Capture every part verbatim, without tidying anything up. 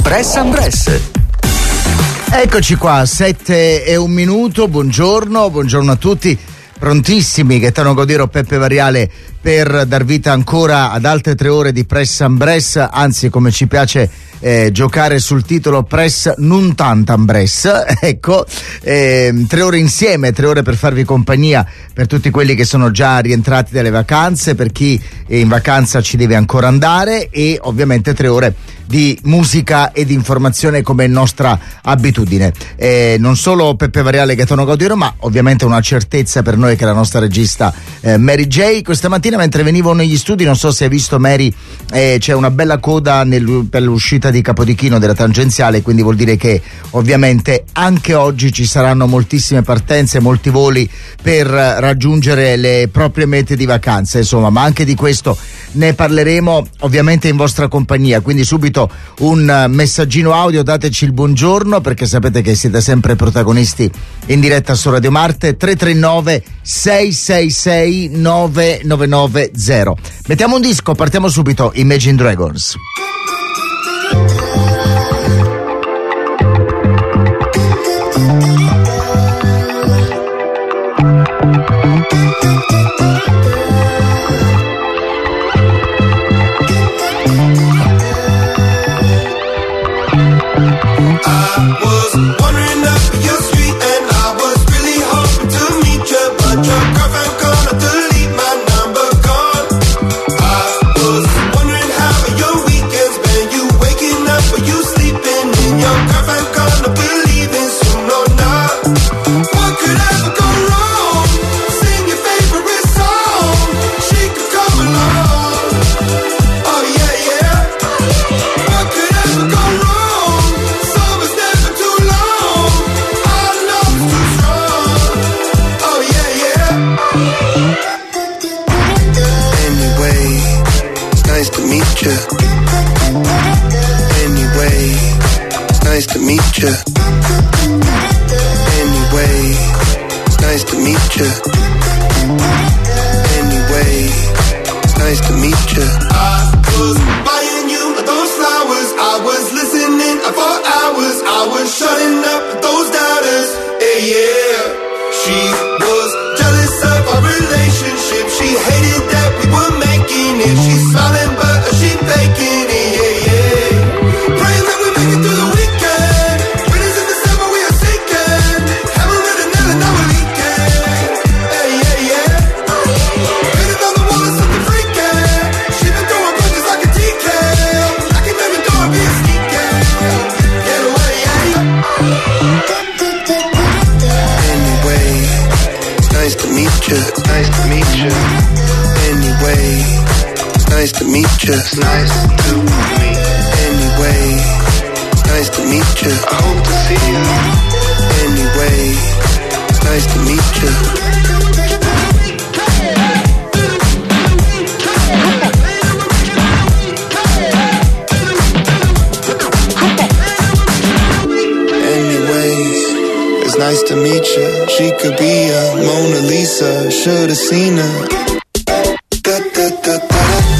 Press and Press. Eccoci qua, sette e un minuto, buongiorno, buongiorno a tutti, prontissimi Gaetano Gaudiero, Peppe Variale per dar vita ancora ad altre tre ore di Press and Press, anzi come ci piace eh, giocare sul titolo Press non tantam Press, ecco, eh, tre ore insieme, tre ore per farvi compagnia per tutti quelli che sono già rientrati dalle vacanze, per chi è in vacanza ci deve ancora andare e ovviamente tre ore di musica e di informazione come nostra abitudine. Eh, non solo Peppe Variale e Gaetano Gaudiero, ma ovviamente una certezza per noi che la nostra regista eh, Mary J. Questa mattina mentre venivo negli studi, non so se hai visto Mary, eh, c'è una bella coda nel, per l'uscita di Capodichino della tangenziale, quindi vuol dire che ovviamente anche oggi ci saranno moltissime partenze, molti voli per raggiungere le proprie mete di vacanza, insomma, ma anche di questo ne parleremo ovviamente in vostra compagnia, quindi subito un messaggino audio, dateci il buongiorno perché sapete che siete sempre protagonisti in diretta su Radio Marte. Tre tre nove sei sei sei nove nove nove zero. Mettiamo un disco, partiamo subito. Imagine Dragons. Nice to meet you. She could be a Mona Lisa. Should've seen her. Da, da, da, da.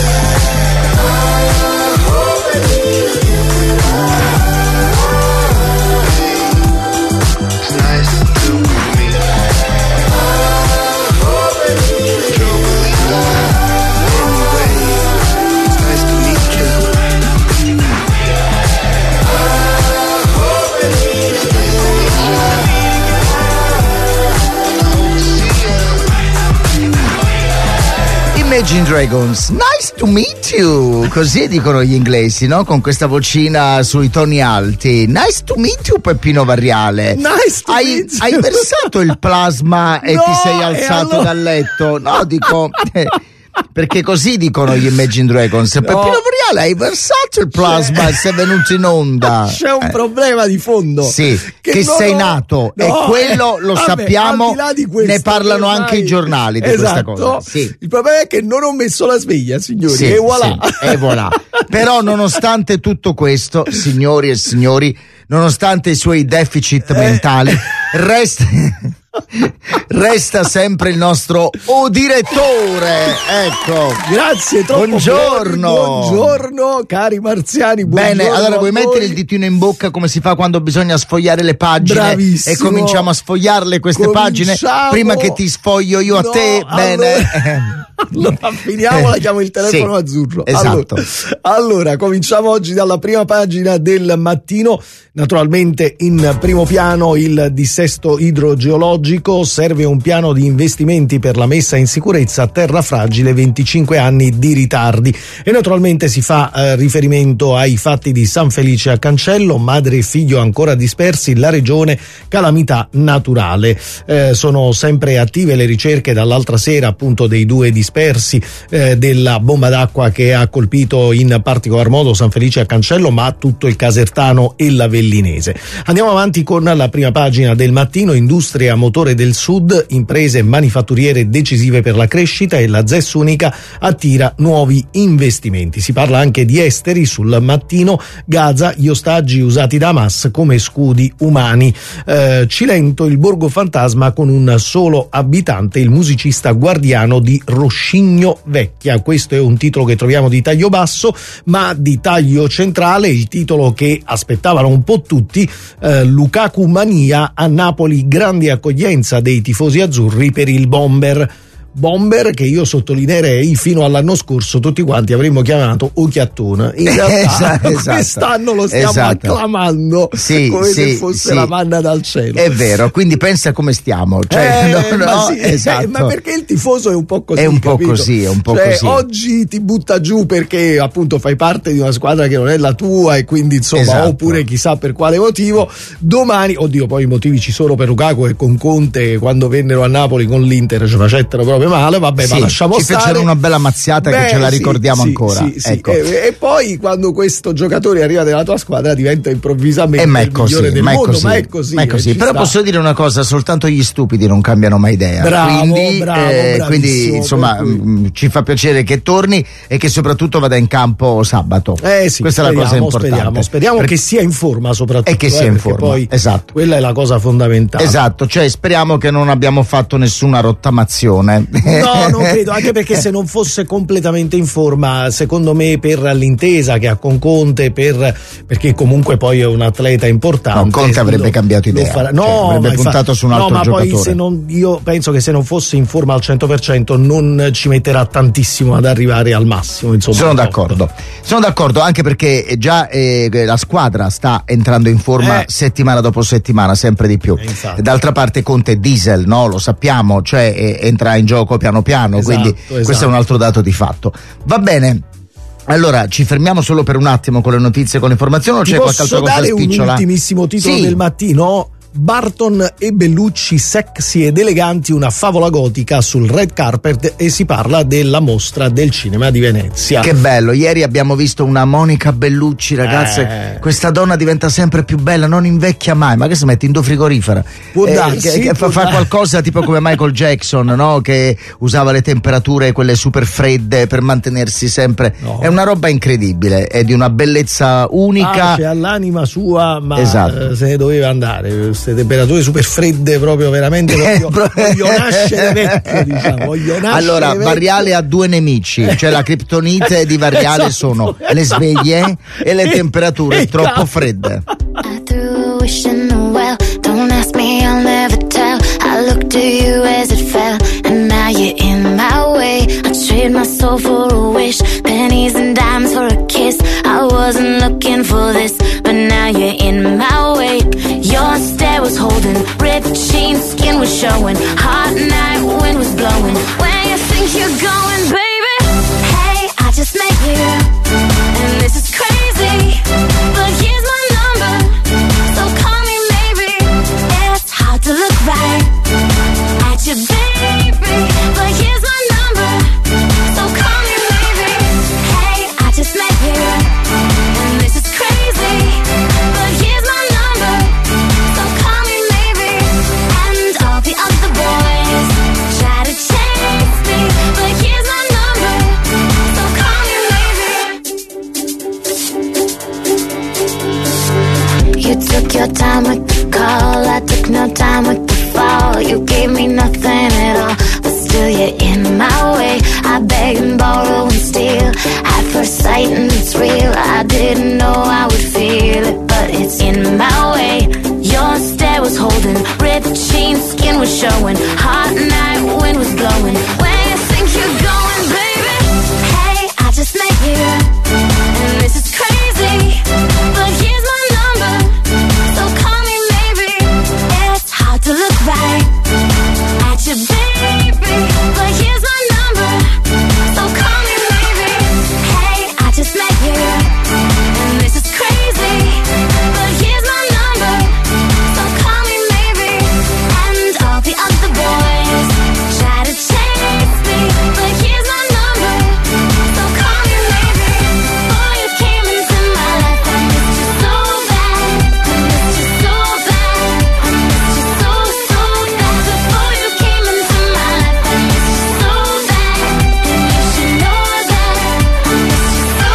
Imagine Dragons, nice to meet you, così dicono gli inglesi, no? Con questa vocina sui toni alti. Nice to meet you, Peppino Variale. Nice to hai, meet you. Hai versato il plasma e no, ti sei alzato allora... dal letto? No, dico... perché così dicono gli Imagine Dragons. No. Peppino Variale, hai versato il plasma e sei venuto in onda. C'è un eh. problema di fondo. Sì, che, che non sei ho... nato no, e quello lo vabbè, sappiamo, questo, ne parlano ormai... anche i giornali di esatto. questa cosa. Sì. Il problema è che non ho messo la sveglia, signori, sì, e voilà. Sì, e voilà. Però nonostante tutto questo, signori e signori, nonostante i suoi deficit eh. mentali, resta... Resta sempre il nostro o direttore, ecco. Grazie, troppo buongiorno. Buongiorno, cari marziani. Bene, allora vuoi voi. mettere il ditino in bocca come si fa quando bisogna sfogliare le pagine? Bravissimo. E cominciamo a sfogliarle queste Cominciamo. pagine prima che ti sfoglio io No, a te. allora... Bene. Allora finiamo, chiamo il telefono Sì, azzurro. esatto. Allora, allora, cominciamo oggi dalla prima pagina del Mattino. Naturalmente in primo piano il dissesto idrogeologico, serve un piano di investimenti per la messa in sicurezza, terra fragile, venticinque anni di ritardi. E naturalmente si fa eh, riferimento ai fatti di San Felice a Cancello, madre e figlio ancora dispersi, la regione calamità naturale. Eh, sono sempre attive le ricerche dall'altra sera appunto dei due dispersi eh, della bomba d'acqua che ha colpito in particolar modo San Felice a Cancello, ma tutto il Casertano e la Vellinese. Andiamo avanti con la prima pagina del Mattino. Industria motore del Sud, imprese manifatturiere decisive per la crescita e la Z E S unica attira nuovi investimenti. Si parla anche di esteri sul Mattino. Gaza, gli ostaggi usati da Hamas come scudi umani. Eh, Cilento, il borgo fantasma con un solo abitante, il musicista guardiano di Roscigno Vecchia. Questo è un titolo che troviamo di taglio basso, ma di taglio centrale il titolo che aspettavano un po' tutti, eh, Lukaku mania, a Napoli grande accoglienza dei tifosi azzurri per il bomber. Bomber che io sottolineerei fino all'anno scorso tutti quanti avremmo chiamato Occhiattone. In realtà esatto, quest'anno lo stiamo esatto. acclamando sì, come sì, se fosse sì. la manna dal cielo. È vero, quindi pensa come stiamo. Cioè, eh, no, no, ma, sì, esatto. eh, ma perché il tifoso è un po' così, è un po' capito? così, è un po' cioè, così. Oggi ti butta giù perché appunto fai parte di una squadra che non è la tua e quindi insomma, esatto. oppure chissà per quale motivo. Domani, oddio, poi i motivi ci sono per Lukaku e con Conte quando vennero a Napoli con l'Inter ci facettero proprio male, vabbè, sì, ma lasciamo ci stare. fecero una bella mazziata. Beh, che ce la ricordiamo sì, ancora. Sì, sì, ecco. e, e poi quando questo giocatore arriva nella tua squadra diventa improvvisamente eh, ma è il così, migliore del ma è mondo, così, ma è così. ma è così. eh, Però sta. posso dire una cosa, soltanto gli stupidi non cambiano mai idea. Bravo, quindi, bravo, eh, quindi insomma cui... mh, ci fa piacere che torni e che soprattutto vada in campo sabato. Eh sì, questa speriamo, è la cosa importante. Speriamo, speriamo per... che sia in forma soprattutto. E che eh, sia in forma, poi esatto. Quella è la cosa fondamentale. Esatto, cioè speriamo che non abbiamo fatto nessuna rottamazione. No, non credo, anche perché se non fosse completamente in forma, secondo me per l'intesa che ha con Conte, per, perché comunque poi è un atleta importante. No, Conte avrebbe lo, cambiato idea, farà, cioè, no, avrebbe puntato infatti, su un altro no, ma giocatore. Poi se non, io penso che se non fosse in forma al cento per cento non ci metterà tantissimo ad arrivare al massimo. Insomma, sono d'accordo, sono d'accordo anche perché già eh, la squadra sta entrando in forma eh. settimana dopo settimana, sempre di più. Eh, D'altra parte Conte è diesel, no? Lo sappiamo, cioè eh, entra in gioco piano piano, esatto, quindi esatto. questo è un altro dato di fatto. Va bene. Allora, ci fermiamo solo per un attimo con le notizie, con l'informazione, o Ti c'è qualche altra cosa spicciola? spicciola? Un ultimissimo titolo sì. del Mattino. Barton e Bellucci sexy ed eleganti, una favola gotica sul red carpet, e si parla della mostra del cinema di Venezia. Che bello, ieri abbiamo visto una Monica Bellucci, ragazze, eh. questa donna diventa sempre più bella, non invecchia mai, ma che si mette in do frigorifera? Può eh, darsi, che, che può fa, fa dar- qualcosa tipo come Michael Jackson, no? Che usava le temperature quelle super fredde per mantenersi sempre, no. È una roba incredibile, è di una bellezza unica. Pace all'anima sua, ma esatto. eh, se ne doveva andare, queste temperature super fredde proprio veramente voglio, voglio nascere vecchio, diciamo, voglio nascere allora vecchio. Variale ha due nemici, cioè la criptonite di Variale esatto, sono esatto. le sveglie e le temperature e troppo caldo. fredde. I threw a wish in the well. Don't ask me, I'll never tell. I looked to you as it fell, and now you're in my way. I trade my soul for a wish, pennies and dimes for a kiss. I wasn't looking for this, but now you're in my way. Your stare was holding, ripped jeans, skin was showing. Hot night, wind was blowing. Where you think you're going, baby? Hey, I just met you, and this is crazy, but here's my number, so call me maybe. It's hard to look right at you, baby, but here's my number, so call me maybe. Hey, I just met you, and this is crazy, but here's my number, so call me maybe. And all the other boys try to chase me, but here's my number, so call me maybe. You took your time with the call, I took no time with the fall. You gave me nothing at all, but still you're in my way. I beg and borrow and steal at first sight, and it's real. I didn't know I would feel it, but it's in my way. Your stare was holding, ripped jeans, skin was showing, hot night wind was blowing. Where you think you're going, baby? Hey, I just met you, and this is crazy, but here's my number, so call me maybe. It's hard to look right at you, baby, but here's my number, so call me maybe. Hey, I just met you, and this is crazy, but here's my number, so call me maybe. And all the other boys try to chase me, but here's my number, so call me maybe. Before you came into my life, I missed you so bad, I missed you so bad, I missed you so, so bad. Before you came into my life, I missed you so bad, and you should know that I missed you so,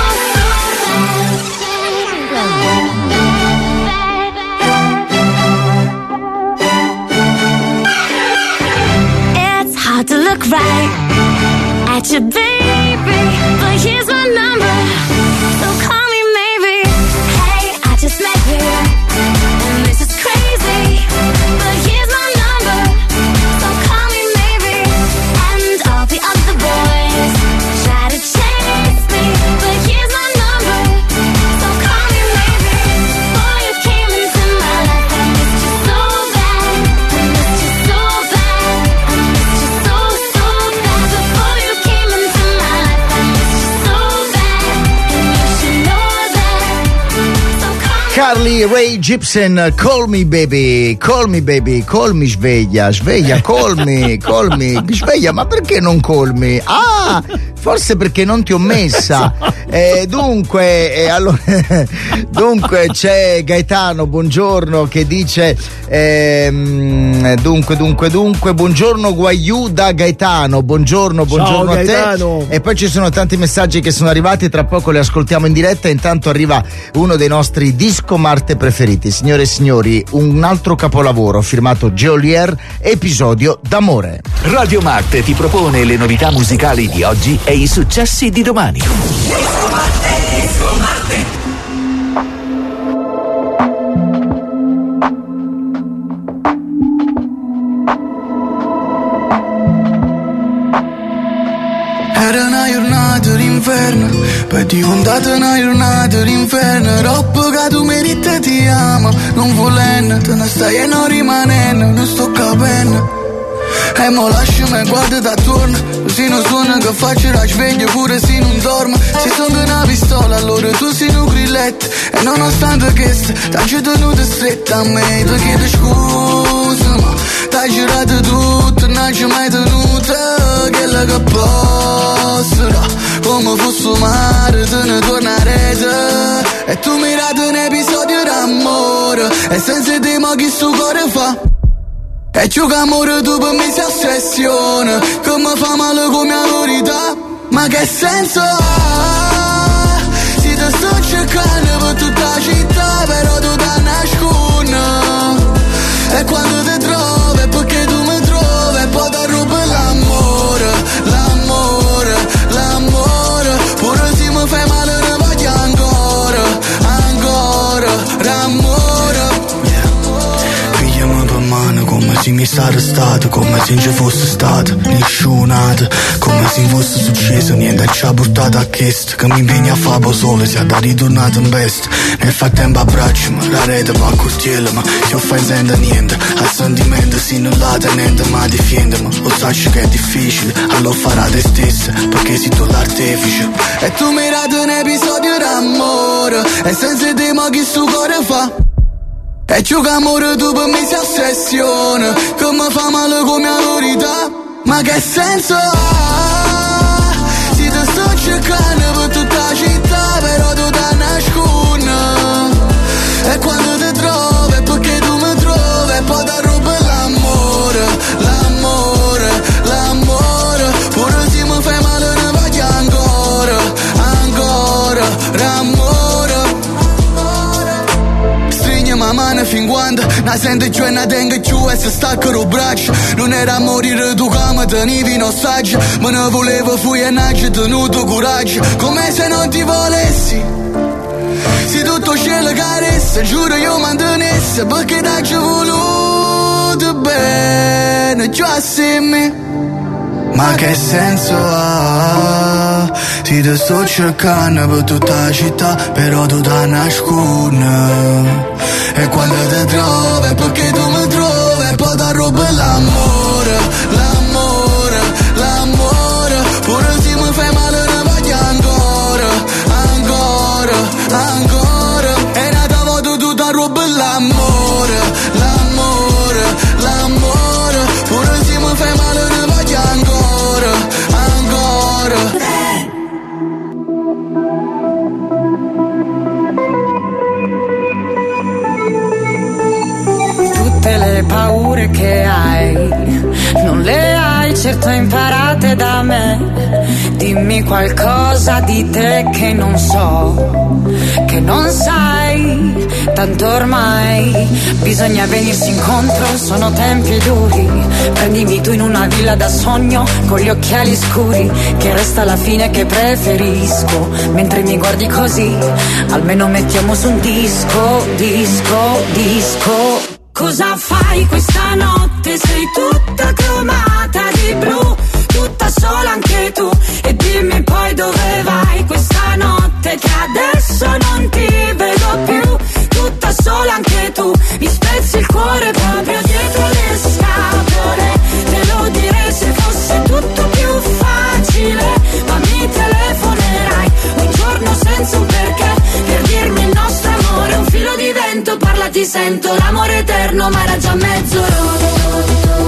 so bad. It's hard to look right at you, baby, but here's my number, so call me maybe. Hey, I just met you, and this is crazy, but here's my number, so call me maybe. And all the other boys try to chase me, but here's my number, so call me maybe. Before you came into my life, I missed you so bad, I missed you so bad, I missed you so, so bad. Before you came into my life, I missed you so bad, and you should know that, so call me. Carly Rae Jepsen, Call Me Baby, Call Me Baby, call me sveglia, sveglia, call me, call me, sveglia, ma perché non call me? Ah, forse perché non ti ho messa. Eh, dunque, eh, allora, dunque c'è Gaetano, buongiorno, che dice ehm, dunque, dunque, dunque, buongiorno Guaiù da Gaetano, buongiorno, buongiorno Ciao, a te. Gaetano. E poi ci sono tanti messaggi che sono arrivati, tra poco li ascoltiamo in diretta. Intanto arriva uno dei nostri disco Marte preferiti. Signore e signori, un altro capolavoro firmato Geolier, Episodio d'amore. Radio Marte ti propone le novità musicali di oggi e i successi di domani. Era una giornata d'inverno, poi è diventata una giornata d'inferno. Troppo che tu meriti ti amo, non volendo, te ne stai e non rimanendo, non sto capendo. E mo lasciami e guarda da attorno, così non suona che faccio la sveglia pure se non dormo. Se sono una pistola allora tu sei un grilletto, e nonostante questo t'hai tenuto stretta a me. Ti chiedo scusa ma t'hai girato tutto, non ci mai tenuta quella che posso, come fosse mare te ne tornerete. E tu mi rati un episodio d'amore, e senza te ma chi sto cuore fa. E ciò che amore tu per me si ossessione, che mi fa male come la verità. Ma che senso ha? Se ti sto cercando per tutta la città, però tu ti nascondi. E quando ti trovi è perché tu mi trovi, e poi ti rubi l'amore, l'amore, l'amore. Pure se mi fai male ne voglio ancora, ancora, l'amore. Come se mi sarà stato, come se non ci fosse stato nessun'altro, come se non fosse successo niente, ci ha portato a questo, che mi impegna a fare solo, si è da ritornato in veste. Nel frattempo abbracciami, la rete va a curtiello, ma se fai sente niente, al sentimento si non la tenente, ma difendimi, lo sai che è difficile, allora farà te stessa, perché sei tu l'artefice. E tu mi rati un episodio d'amore, e senza te ma chi sto cuore fa. E ciò che amore tu per me si ossessione, che mi fa male come la verità. Ma che senso ha? Se ti sto cercando per tutta la città, però tu ti nascondi. E quando ti trovi è perché tu mi trovi, e poi ti rubi l'amore, l'amore, l'amore. Pure se mi fai male ne voglio ancora, ancora, l'amore. cinquanta, na sento giù e na tengo giù e si staccano i braccia. Non era a morire tu che mi tenevi in ostaggio, ma ne volevo fuienarci, tenuto coraggio, come se non ti volessi. Se tutto cielo caressa, giuro io mantenesse, perché t'ho voluto bene, giù assieme. Ma che senso ha? Se ti sto cercando per tutta la città, però tu ti nascondi. E quando ti trovi è perché tu mi trovi, e poi ti rubi l'amore, l'amore, l'amore. Pure se mi fai male ne voglio ancora, ancora, ancora. E nata voto tu ti rubi l'amore, l'amore, l'amore. Pure se mi fai male ne voglio ancora, ancora. Tutte le paure che hai, non le hai certo imparate da me. Dimmi qualcosa di te che non so, che non sai, tanto ormai bisogna venirsi incontro, sono tempi duri. Prendimi tu in una villa da sogno, con gli occhiali scuri, che resta alla fine che preferisco. Mentre mi guardi così, almeno mettiamo su un disco, disco, disco. Cosa fai questa notte? Sei tutta cromata di blu, tutta sola anche tu. E dimmi poi dove vai questa notte, che adesso non ti vedo più. Tutta sola anche tu, mi spezzi il cuore proprio dietro le scatole. Te lo direi se fosse tutto più facile, ma mi telefonerai un giorno senza un perché, per dirmi il nostro amore è un filo di vento. Parla, ti sento, l'amore eterno, ma era già mezzo rotto.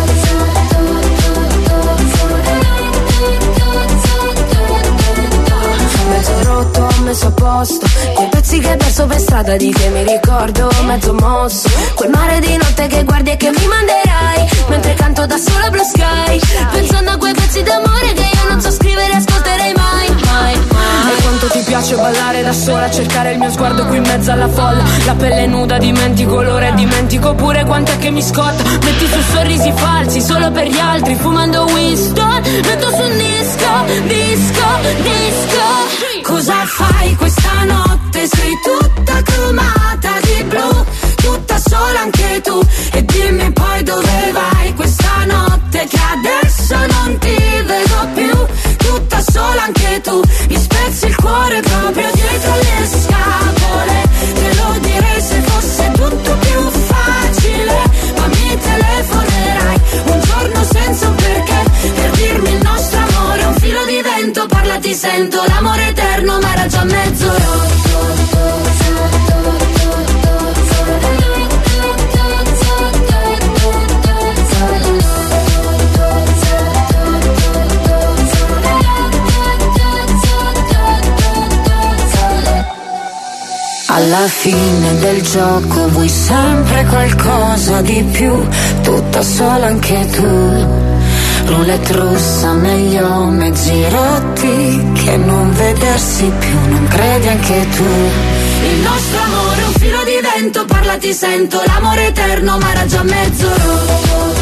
Mezzo rotto, messo a posto, quei pezzi che perso per strada di che mi ricordo, mezzo mosso, quel mare di notte che guardi e che mi manderai, mentre canto da sola Blue Sky, pensando a quei pezzi d'amore che io non so scrivere e ascolterei mai, mai, mai. E quanto ti piace ballare da sola, cercare il mio sguardo qui in mezzo alla folla, la pelle nuda, dimentico l'ora e dimentico pure quant'è che mi scotta, metti su sorrisi falsi solo per gli altri, fumando Winston, metto su un disco, disco, disco. Cosa fai questa notte? Sei tutta cromata di blu, tutta sola anche tu. E dimmi poi dove vai questa notte, che adesso non ti vedo più. Tutta sola anche tu, mi spezzi il cuore proprio dietro le scatole. Te lo direi se fosse tutto più facile, ma mi telefonerai un giorno senza un perché, per dirmi il nostro amore è un filo di vento. Parla, ti sento, l'amore eterno, ma era già mezzo rotto. Alla fine del gioco vuoi sempre qualcosa di più, tutta sola anche tu. Roulette russa, meglio mezzi rotti che non vedersi più, non credi anche tu? Il nostro amore è un filo di vento, parla, ti sento, l'amore eterno, ma era già mezzo rotto.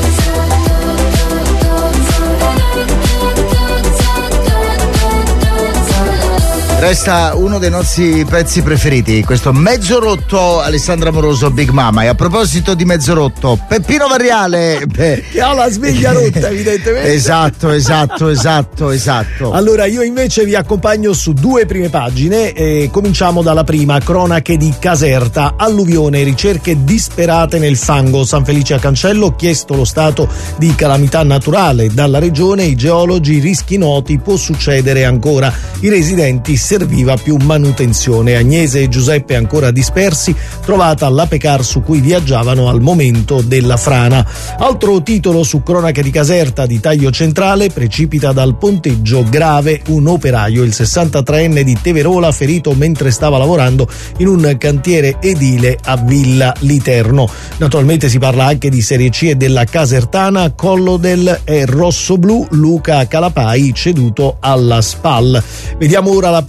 Resta uno dei nostri pezzi preferiti, questo Mezzo Rotto, Alessandra Moroso, Big Mama. E a proposito di Mezzo Rotto, Peppino Varriale, beh, che ha la sveglia rotta evidentemente. Esatto, esatto, esatto, esatto. Allora io invece vi accompagno su due prime pagine e cominciamo dalla prima, cronache di Caserta, alluvione, ricerche disperate nel fango, San Felice a Cancello, chiesto lo stato di calamità naturale dalla regione, i geologi, rischi noti, può succedere ancora, i residenti serviva più manutenzione. Agnese e Giuseppe ancora dispersi, trovata l'Apecar su cui viaggiavano al momento della frana. Altro titolo su cronache di Caserta, di taglio centrale, precipita dal ponteggio grave un operaio, il sessantatreenne di Teverola, ferito mentre stava lavorando in un cantiere edile a Villa Literno. Naturalmente si parla anche di Serie C e della Casertana, Collodel e Rossoblu, Luca Calapai ceduto alla S P A L. Vediamo ora la prima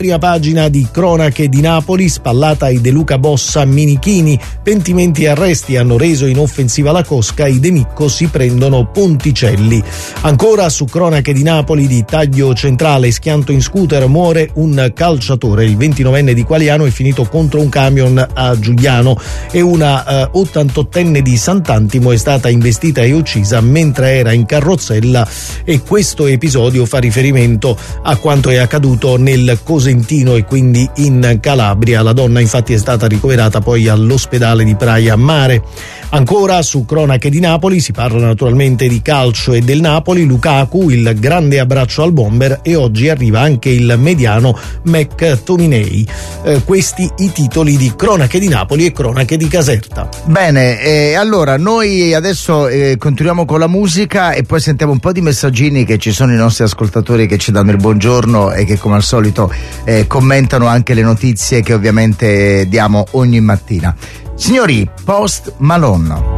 prima pagina di Cronache di Napoli, spallata ai De Luca Bossa Minichini, pentimenti e arresti hanno reso inoffensiva la cosca, i De Micco si prendono Ponticelli. Ancora su Cronache di Napoli, di taglio centrale, schianto in scooter, muore un calciatore, il ventinovenne di Qualiano è finito contro un camion a Giuliano e una eh, ottantottenne di Sant'Antimo è stata investita e uccisa mentre era in carrozzella, e questo episodio fa riferimento a quanto è accaduto nel Cosentino e quindi in Calabria. La donna infatti è stata ricoverata poi all'ospedale di Praia Mare. Ancora su Cronache di Napoli si parla naturalmente di calcio e del Napoli. Lukaku, il grande abbraccio al bomber, e oggi arriva anche il mediano McTominay. Eh, questi i titoli di Cronache di Napoli e Cronache di Caserta. Bene, eh, allora noi adesso eh, continuiamo con la musica e poi sentiamo un po' di messaggini che ci sono i nostri ascoltatori che ci danno il buongiorno e che come al solito eh, commentano anche le notizie che ovviamente diamo ogni mattina. Signori, Post Malone.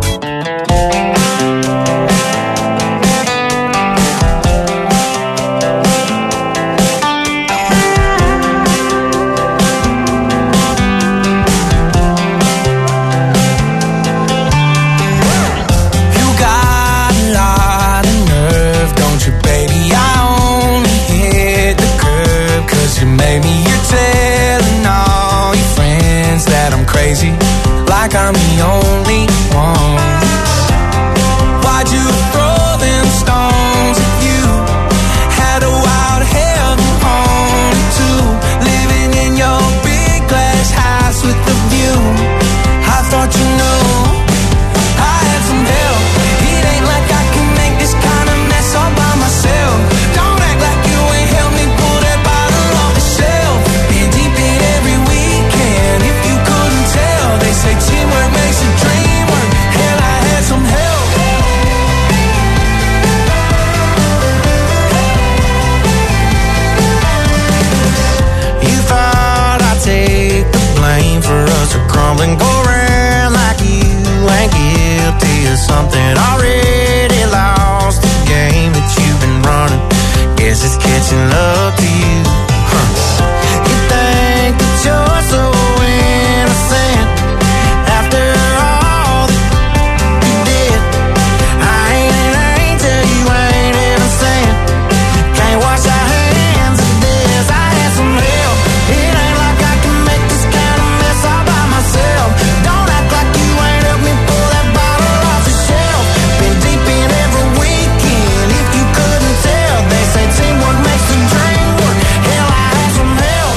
Like I'm the only one. Why'd you throw them stones at you? Had a wild heaven on it too. Living in your big glass house with the view. I thought you knew I had some help. It ain't like I can make this kind of mess all by myself. Don't act like you ain't helped me pull that bottle off the shelf. Been deep in every weekend. If you couldn't tell, they say teamwork makes a dream work. Hell, I had some help. You thought I'd take the blame for us to crumble and go around like you ain't guilty of something already lost. The game that you've been running, guess it's catching up to you. Huh. You think that you're so innocent after all that you did. I ain't an angel, you ain't innocent. Can't wash our hands of this. I had some help. It ain't like I can make this kind of mess all by myself. Don't act like you ain't helped me pull that bottle off the shelf. Been deep in every weekend. If you couldn't tell, they say teamwork makes the dream work. Hell, I had some help.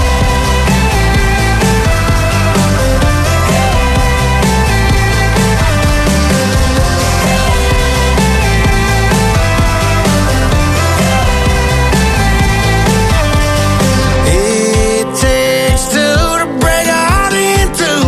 It takes two to break a heart in two.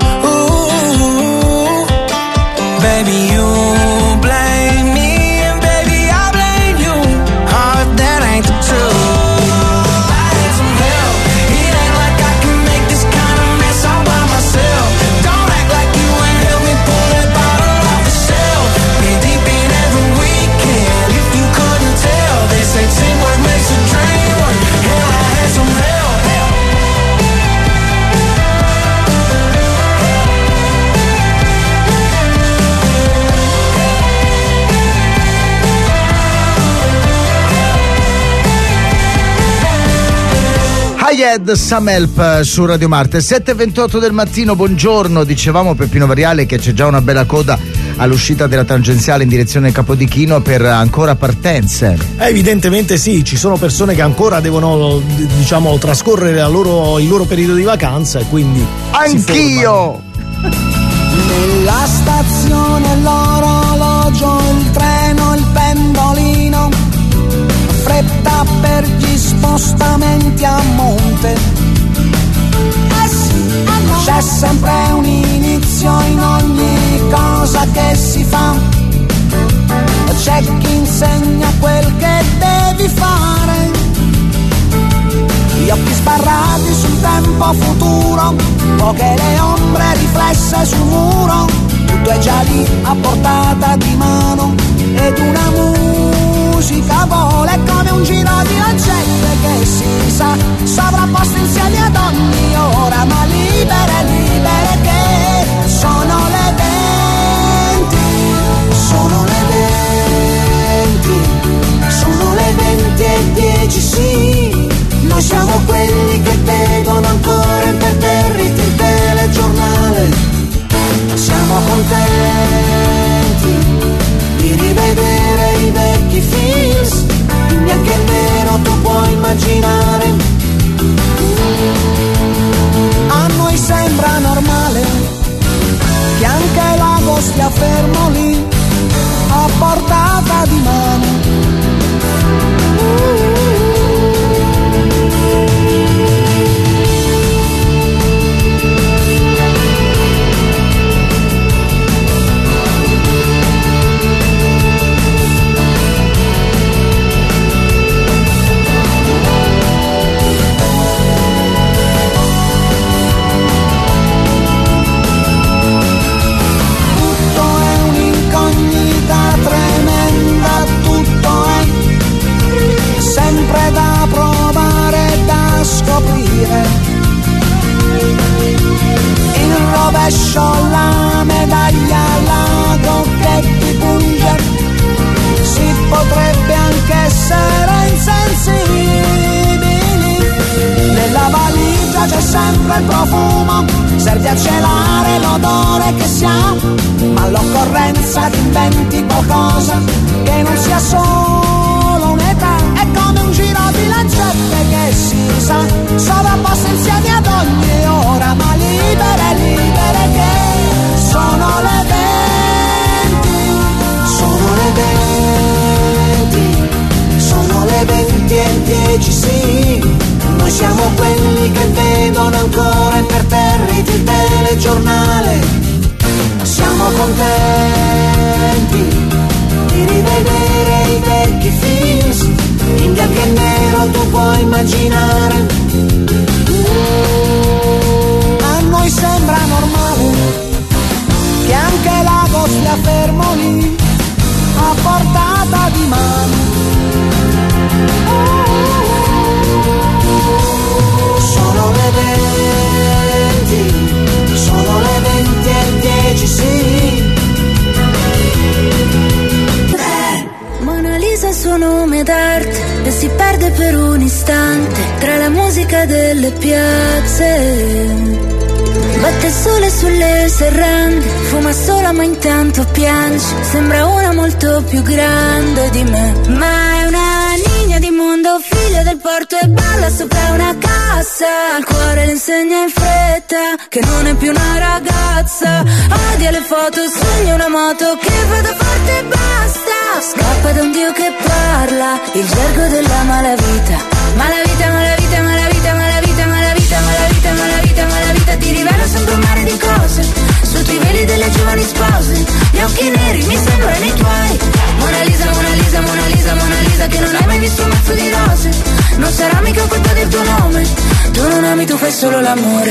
Ooh, baby, you blame me and baby I blame you. Oh, if that ain't the truth. I had some help. It ain't like I can make this kind of mess all by myself. Don't act like you ain't helped me pull that bottle off the shelf. Been deep in every weekend. If you couldn't tell, they say teamwork makes a dream work. Hell, I had some help. I had some help su Radio Marte. Sette e ventotto del mattino, buongiorno. Dicevamo Peppino Variale che c'è già una bella coda all'uscita della tangenziale in direzione Capodichino per ancora partenze. Evidentemente sì, ci sono persone che ancora devono, diciamo, trascorrere la loro, il loro periodo di vacanza e quindi anch'io. Nella stazione l'orologio, il treno, il pendolino, fretta per gli spostamenti a monte. Eh sì, eh no. C'è sempre un inizio in ogni cosa che si fa. C'è chi insegna quel che devi fare. Gli occhi sbarrati sul tempo futuro, poche le ombre riflesse sul muro. Tutto è già lì a portata di mano ed una musica musica vola, è come un giro di lancette che si sa, sovrapposte insieme ad ogni ora, ma libere, libere che sono le venti, sono le venti, sono le venti e dieci, sì, noi siamo quelli che vedono ancora imperterriti il telegiornale, siamo contenti di rivedere i vecchi films, in bianco e nero tu puoi immaginare. A noi sembra normale che anche l'ago stia fermo lì, a portata di mano. Sempre da provare e da scoprire, il rovescio, la medaglia, l'ago che ti punge, si potrebbe anche essere insensibili, nella valigia c'è sempre il profumo, serve a celare l'odore che si ha, ma all'occorrenza ti inventi qualcosa che non sia solo un'età, è come un giro di lancette che si sa, sovrapposte insieme ad ogni ora, ma libere, libere che sono le venti, sono le venti, sono le venti e dieci, sì, noi siamo quelli che vedono ancora imperterriti il telegiornale, siamo contenti di rivedere i vecchi films, in bianco e nero tu puoi immaginare. A noi sembra normale che anche l'ago stia fermo lì, a portata di mano. Sono le venti, sono le venti e dieci, sì. Mona Lisa, suo nome d'arte, e si perde per un istante tra la musica delle piazze. Batte il sole sulle serrande, fuma sola ma intanto piange, sembra una molto più grande di me, ma è una niña di mondo, figlia del porto e balla sopra una cassa, al cuore le insegna in fretta che non è più una ragazza, odia le foto, sogna una moto che vada forte e basta, scappa da un dio che parla il gergo della malavita, malavita, malavita, malavita, malavita, malavita, malavita, malavita, malavita, ti rivela sempre un mare di cose sotto i veli delle giovani spose, gli occhi neri mi sembrano i tuoi, Mona Lisa, Mona Lisa, Mona Lisa, Mona Lisa, che non hai mai visto un mazzo di rose, non sarà mica colpa del tuo nome, tu non ami, tu fai solo l'amore.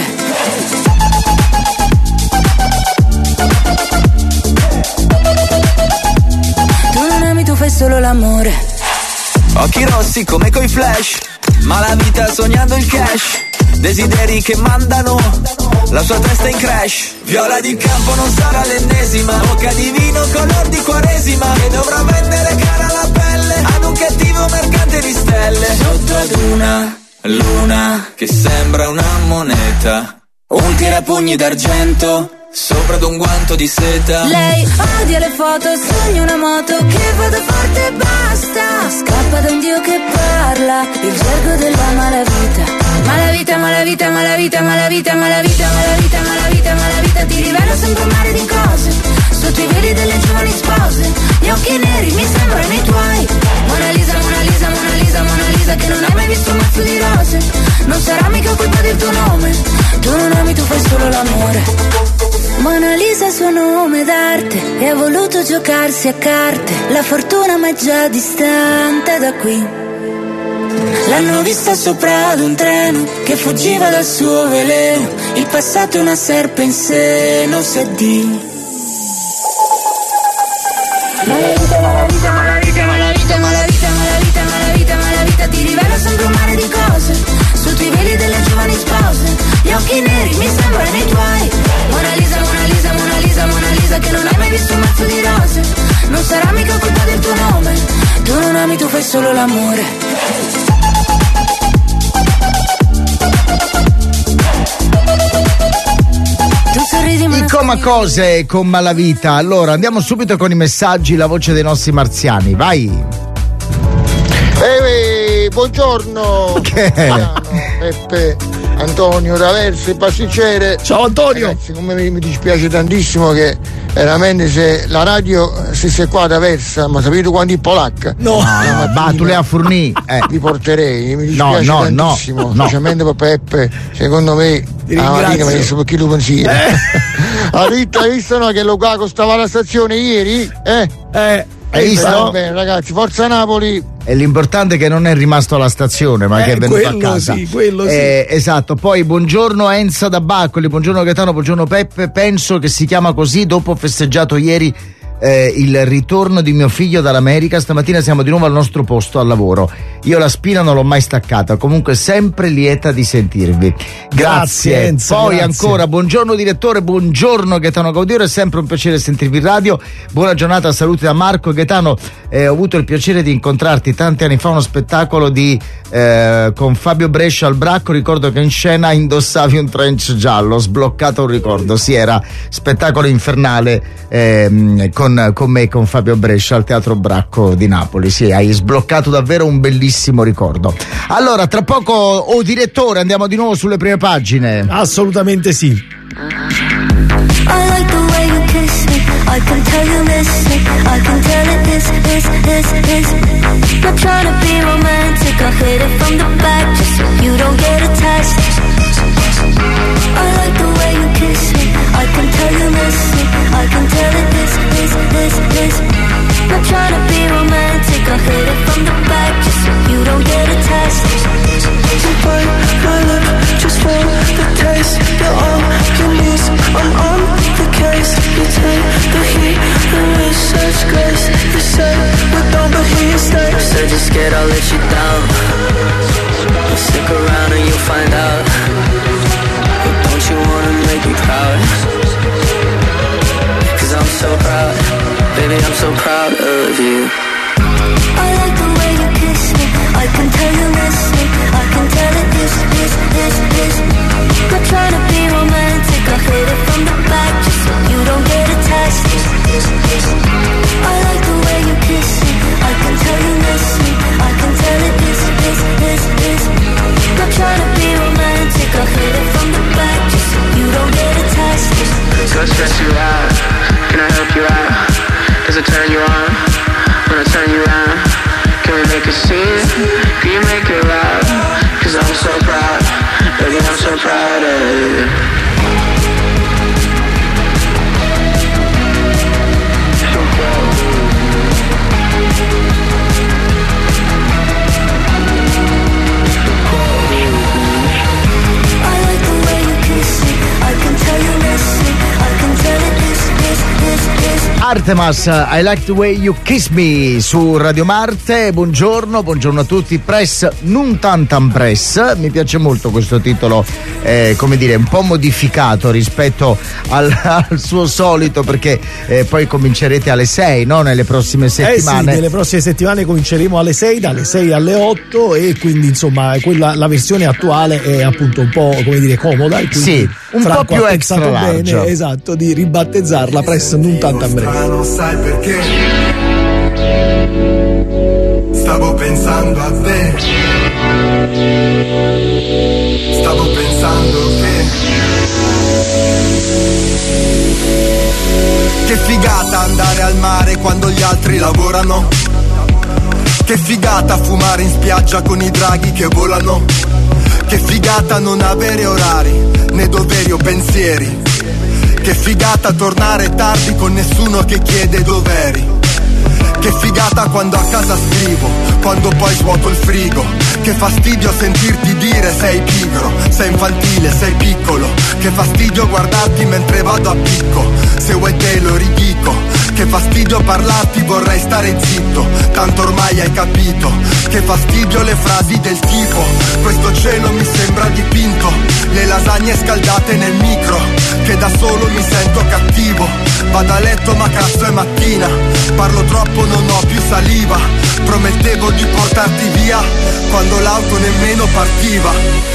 Tu non ami, tu fai solo l'amore. Occhi rossi come coi flash, ma la vita sognando il cash, desideri che mandano la sua testa in crash. Viola di campo non sarà l'ennesima, bocca di vino color di quaresima, che dovrà vendere cara la pelle ad un cattivo mercante di stelle. Sotto ad una luna che sembra una moneta, un tirapugni d'argento sopra ad un guanto di seta. Lei odia le foto, sogna una moto che vada forte e basta, scappa da un dio che parla il gergo della malavita, malavita, malavita, malavita, malavita, malavita, malavita, malavita, malavita, ti rivela sempre un mare di cose sotto i veli delle giovani spose, gli occhi neri mi sembrano i tuoi, Mona Lisa, Mona Lisa, Mona Lisa, Mona Lisa, che non hai mai visto un mazzo di rose, non sarà mica colpa del tuo nome, tu non ami, tu fai solo l'amore. Mona Lisa, suo nome d'arte, e ha voluto giocarsi a carte, la fortuna ma è già distante da qui. L'hanno vista sopra ad un treno che fuggiva dal suo veleno, il passato è una serpe in seno, se di malavita, malavita, malavita, malavita, malavita, occhi neri, mi sembra nei tuoi. Mona Lisa, Mona Lisa, Mona Lisa, Mona Lisa, che non hai mai visto un mazzo di rose. Non sarà mica colpa del tuo nome. Tu non ami, tu fai solo l'amore. I Coma Cose con Malavita. Allora andiamo subito con i messaggi, la voce dei nostri marziani, vai. Ehi, buongiorno. Che? Milano, Peppe, Antonio, D'Aversa, Pasticcere. Ciao Antonio. Ragazzi, come mi, mi dispiace tantissimo che veramente se la radio se sei qua ad Aversa, ma sapete quanti in polacca? No, no, ma tu le ha fornì. Eh. Vi porterei, mi dispiace no, no, tantissimo, no, specialmente per Peppe, secondo me. Ah, Marina mi ha detto perché lo consiglia. Eh. La Rita, hai visto no, che Lukaku stava alla stazione ieri? Eh? Eh. Hai visto? Va bene, ragazzi, forza Napoli. E l'importante è che non è rimasto alla stazione, ma eh, che è venuto quello a casa. Sì, quello eh, sì. Esatto. Poi buongiorno Enza da Baccoli, buongiorno Gaetano, buongiorno Peppe. Penso che si chiama così dopo ho festeggiato ieri eh, il ritorno di mio figlio dall'America. Stamattina siamo di nuovo al nostro posto al lavoro. Io la spina non l'ho mai staccata, comunque sempre lieta di sentirvi. Grazie. Grazie Enzo, Poi grazie. ancora buongiorno direttore, buongiorno Gaetano Gaudiero, è sempre un piacere sentirvi in radio. Buona giornata, saluti da Marco. Gaetano, eh, ho avuto il piacere di incontrarti tanti anni fa, uno spettacolo di eh, con Fabio Brescia al Bracco. Ricordo che in scena indossavi un trench giallo, sbloccato un ricordo. Sì, era spettacolo infernale eh, con, con me e con Fabio Brescia al Teatro Bracco di Napoli. Sì, hai sbloccato davvero un bellissimo ricordo. Allora, tra poco, oh direttore, andiamo di nuovo sulle prime pagine. Assolutamente sì. I like the way you kiss me. I can tell you miss me. I can tell it is, is, is, is. Not trying to be romantic. I hit it from the back just so you don't get attached. I like the way you kiss me. I can tell you miss me. I can tell it is, is, is, is. Not trying to be romantic. I hit it from the back just so you don't get attached. To bite my lip just for the taste. You're all you need. I'm on the case. You take the heat and with such grace. You say we're done, but here you stay. You said you're scared I'll let you down. Well, stick around and you'll find out. But don't you wanna make me proud? Cause I'm so proud. Baby, I'm so proud of you. I like the way you kiss me. I can tell you miss me. I can tell it is, is, is, is. Not trying to be romantic. I hit it from the back just so you don't get attached. I like the way you kiss me. I can tell you miss me. I can tell it is, is, is, is. Not trying to be romantic. I hit it from the back just so you don't get attached. So I stress you out. Can I help you out? Does it turn you on? When I turn you around, can we make a scene? Can you make it loud? Cause I'm so proud, baby, I'm so proud of you. So proud of you. I like the way you kiss me. I can tell you miss me. I can tell it is, is, is, is. Artemas, I like the way you kiss me su Radio Marte. Buongiorno, buongiorno a tutti. Press non tantam press. Mi piace molto questo titolo, eh, come dire, un po' modificato rispetto al, al suo solito, perché eh, poi comincerete alle sei, no? Nelle prossime settimane. Eh sì, nelle prossime settimane cominceremo alle sei, dalle sei alle otto, e quindi insomma quella, la versione attuale è appunto un po', come dire, comoda. E sì, un Franco po' più ha extra pensato large. bene, esatto, di ribattezzarla Press non tantam breve. Non sai perché stavo pensando a te, stavo pensando che che figata andare al mare quando gli altri lavorano, che figata fumare in spiaggia con i draghi che volano, che figata non avere orari né doveri o pensieri, che figata tornare tardi con nessuno che chiede dov'eri. Che figata quando a casa scrivo, quando poi svuoto il frigo. Che fastidio sentirti dire sei pigro, sei infantile, sei piccolo. Che fastidio guardarti mentre vado a picco, se vuoi te lo ridico. Che fastidio parlarti, vorrei stare zitto, tanto ormai hai capito. Che fastidio le frasi del tipo, questo cielo mi sembra dipinto. Le lasagne scaldate nel micro, che da solo mi sento cattivo. Vado a letto ma cazzo è mattina, parlo troppo non ho più saliva. Promettevo di portarti via, quando l'auto nemmeno partiva.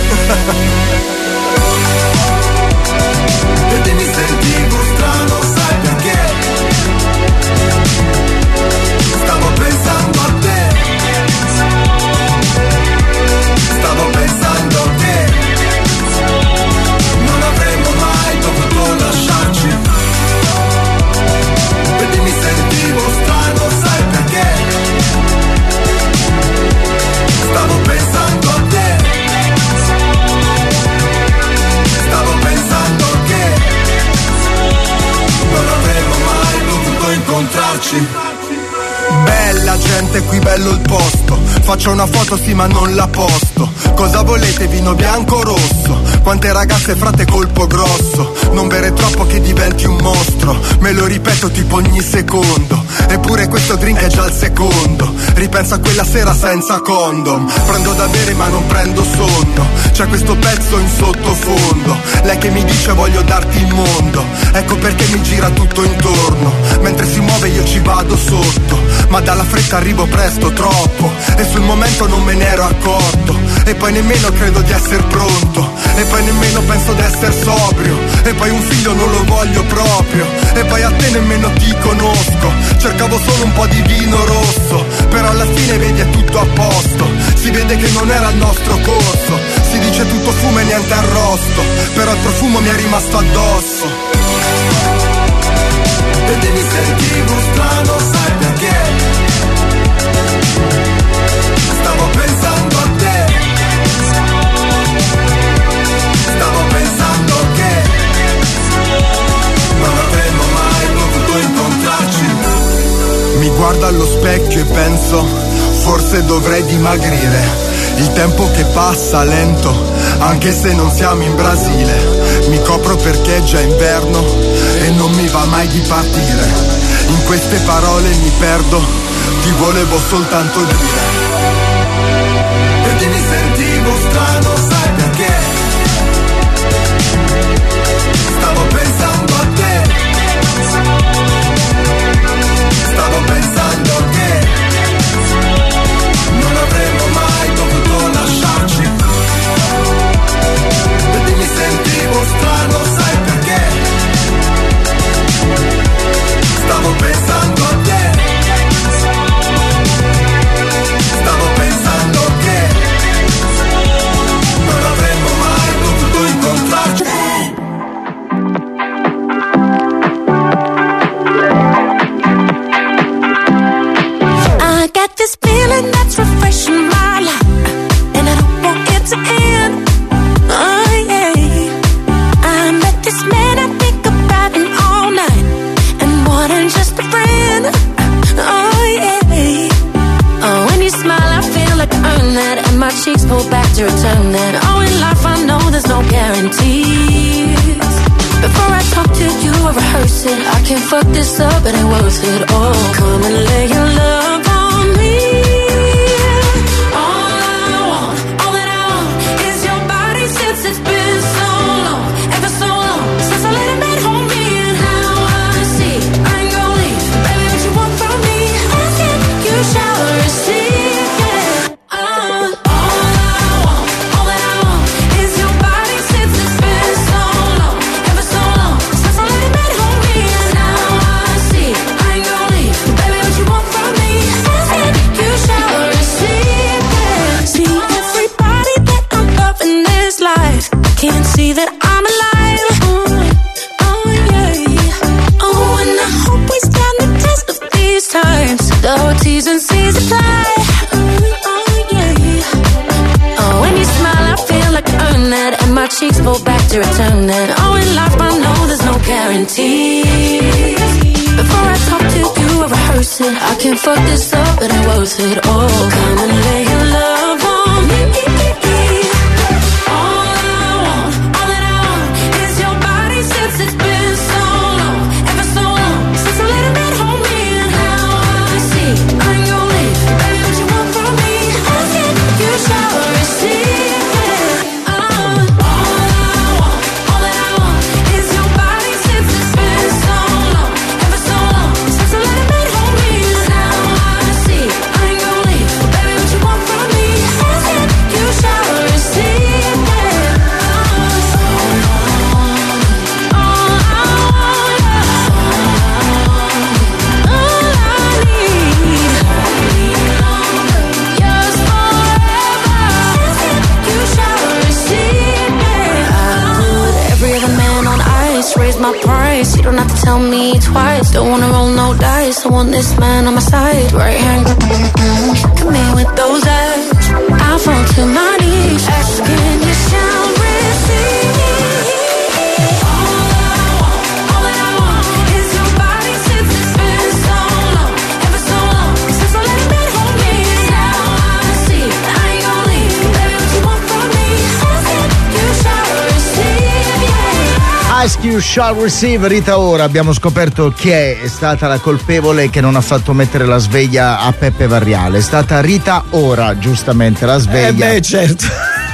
E mi sentivo strano, sai perché? Stavo pensando a te, stavo pensando che non avremmo mai dovuto lasciarci. E mi sentivo strano, sai perché? Stavo pensando a te, stavo pensando che non avremmo mai dovuto incontrarci. Bella gente qui, bello il posto. Faccio una foto sì ma non la posto. Cosa volete, vino bianco o rosso? Quante ragazze frate colpo grosso. Non bere troppo che diventi un mostro. Me lo ripeto tipo ogni secondo. Eppure questo drink è già il secondo. Ripenso a quella sera senza condom. Prendo da bere ma non prendo sonno. C'è questo pezzo in sottofondo. Lei che mi dice voglio darti il mondo. Ecco perché mi gira tutto intorno. Mentre si muove io ci vado sotto. Ma dalla fretta arrivo presto, troppo. E sul momento non me ne ero accorto. E poi nemmeno credo di essere pronto. E poi nemmeno penso di essere sobrio. E poi un figlio non lo voglio proprio. E poi a te nemmeno ti conosco. Cercavo solo un po' di vino rosso. Però alla fine vedi è tutto a posto. Si vede che non era il nostro corso. Si dice tutto fumo e niente arrosto. Però il profumo mi è rimasto addosso. E mi sentivo strano, sai perché? Stavo pensando a te, stavo pensando che non avremmo mai potuto incontrarci. Mi guardo allo specchio e penso, forse dovrei dimagrire. Il tempo che passa lento, anche se non siamo in Brasile. Mi copro perché è già inverno e non mi va mai di partire. In queste parole mi perdo, ti volevo soltanto dire. E mi sentivo strano, sai perché? Stavo pensando a te, stavo pensando che non avremmo mai dovuto lasciarci. E mi sentivo strano, sai perché? Stavo pensando a te, stavo pensando che non avremmo mai potuto incontrarci. I got this feeling that's refreshing my life, and I don't want it to end. Oh yeah, I met this man, I think about him all night, and more than just a friend. Oh yeah, oh when you smile I feel like I earned that, and my cheeks pull back to return that. Oh in life I know there's no guarantees. Before I talk to you I rehearse it. I can't fuck this up, it ain't worth it. Oh come and lay your love on me. All I want, all that I want is your body since it's been so long, ever so long since I let a man hold me. And now I see I ain't gon' leave, baby, what you want from me? I think you shall receive, yeah. Uh, all I want, all that I want is your body since it's been so long, ever so long since I let a man hold me. And now I see I ain't gon' leave, baby, what you want from me? I think you shall receive, yeah. See everybody that I'm loving this life, can't see that I'm alive. Oh, oh yeah. Oh, and I hope we stand the test of these times. The T's and C's apply. Oh yeah. Oh, when you smile I feel like I earned that, and my cheeks pull back to return that. Oh, in life I know there's no guarantees. Before I talk to you I rehearse it. I can fuck this up, but it worth it all. Come and lay your love on me. All I want, all that I want is your body since it's been so long, ever so long, since I let it hold me. And now I see I ain't gon' leave, baby, what you want from me? Ask it, you shall receive it. Uh, all I want, all that I want is your body since it's been so long, ever so long, since I let it hold me. And now I see I ain't gon' leave, baby, what you want from me? Ask it, you shall receive it. Every other man on ice, raise my price. You don't have to tell me twice. Don't wanna roll no dice. I want this man on my side. Right hand, come in with those eyes. I fall to my knees, asking you shall receive. All I want, all that I want is your body since it's been so long, ever so long, since I let it hold me. Now I see I ain't gon' leave, baby, what you want from me? Ask it, you shall receive, yeah. Ask You Shall Receive. Rita Ora, abbiamo scoperto chi è stata la colpevole che non ha fatto mettere la sveglia a Peppe Varriale. È stata Rita Ora, giustamente, la sveglia. Eh beh, certo.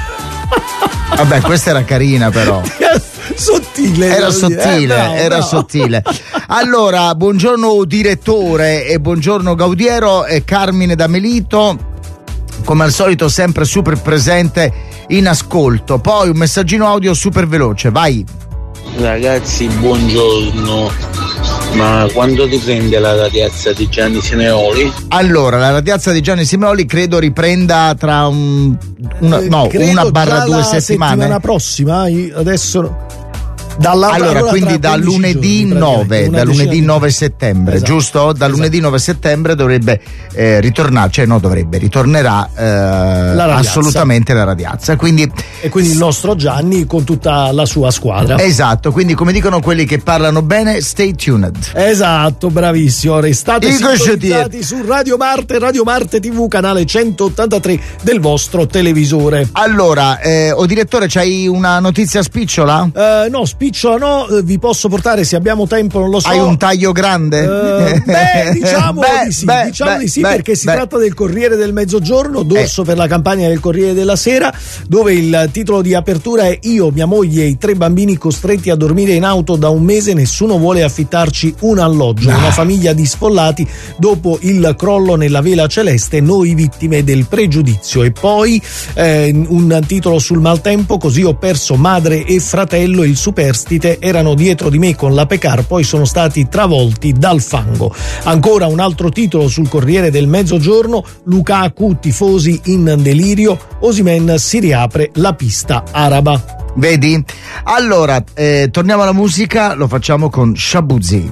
Vabbè, questa era carina però. Sottile. Era devo dire. sottile, Eh, bravo, era bravo. sottile. Allora, buongiorno direttore e buongiorno Gaudiero e Carmine da Melito. Come al solito sempre super presente in ascolto. Poi un messaggino audio super veloce, vai. Ragazzi, buongiorno. Ma quando riprende la radiazza di Gianni Simeoli? Allora, la radiazza di Gianni Simeoli credo riprenda tra un, una, no, Credo una barra già due la settimane. settimana prossima, io adesso dalla, Allora, quindi da lunedì nove, da lunedì nove settembre, Esatto, giusto? Da esatto. lunedì nove settembre dovrebbe eh, ritornare, cioè no, dovrebbe, ritornerà eh, radiazza. assolutamente la radiazza. Quindi, E quindi il nostro Gianni con tutta la sua squadra. esatto, quindi come dicono quelli che parlano bene, stay tuned. Esatto, bravissimo. Restate Dico sintonizzati su Radio Marte, Radio Marte tivù, canale centottantatré del vostro televisore. Allora, eh, o direttore, c'hai una notizia spicciola? Eh, no, spicciola no, eh, vi posso portare se abbiamo tempo, non lo so. Hai un taglio grande? Eh, beh, diciamo Beh, di sì, beh, diciamo beh, di sì beh, perché si beh. tratta del Corriere del Mezzogiorno, dorso Eh. per la campagna del Corriere della Sera, dove il titolo di apertura è: io, mia moglie e i tre bambini costretti a dormire in auto da un mese, nessuno vuole affittarci un alloggio, una famiglia di sfollati dopo il crollo nella Vela Celeste, noi vittime del pregiudizio. E poi eh, un titolo sul maltempo: così ho perso madre e fratello, il superstite erano dietro di me con la Pecar, poi sono stati travolti dal fango. Ancora un altro titolo sul Corriere del Mezzogiorno: Lukaku, tifosi in delirio, Osimhen si riapre la pista araba. Vedi? Allora, eh, torniamo alla musica, lo facciamo con Shabuzi.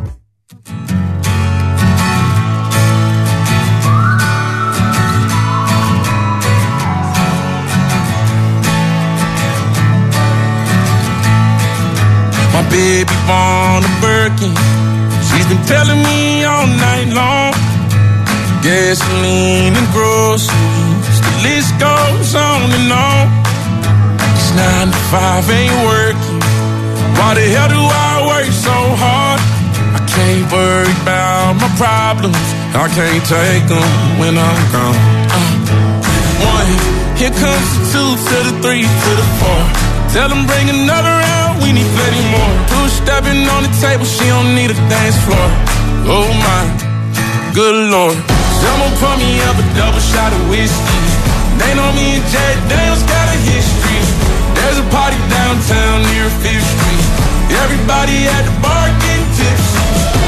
My baby born a Birkin. She's been telling me all night long. Gasoline and groceries, the list goes on and on. This nine to five ain't working. Why the hell do I work so hard? I can't worry about my problems. I can't take them when I'm gone. Uh, one, here comes the two to the three to the four. Tell them bring another round, we need plenty more. Two stepping on the table, she don't need a dance floor. Oh my, good lord. Someone pour me up a double shot of whiskey. They know me and Jack Daniels got a history. There's a party downtown near Fifth Street. Everybody at the bar getting tipsy.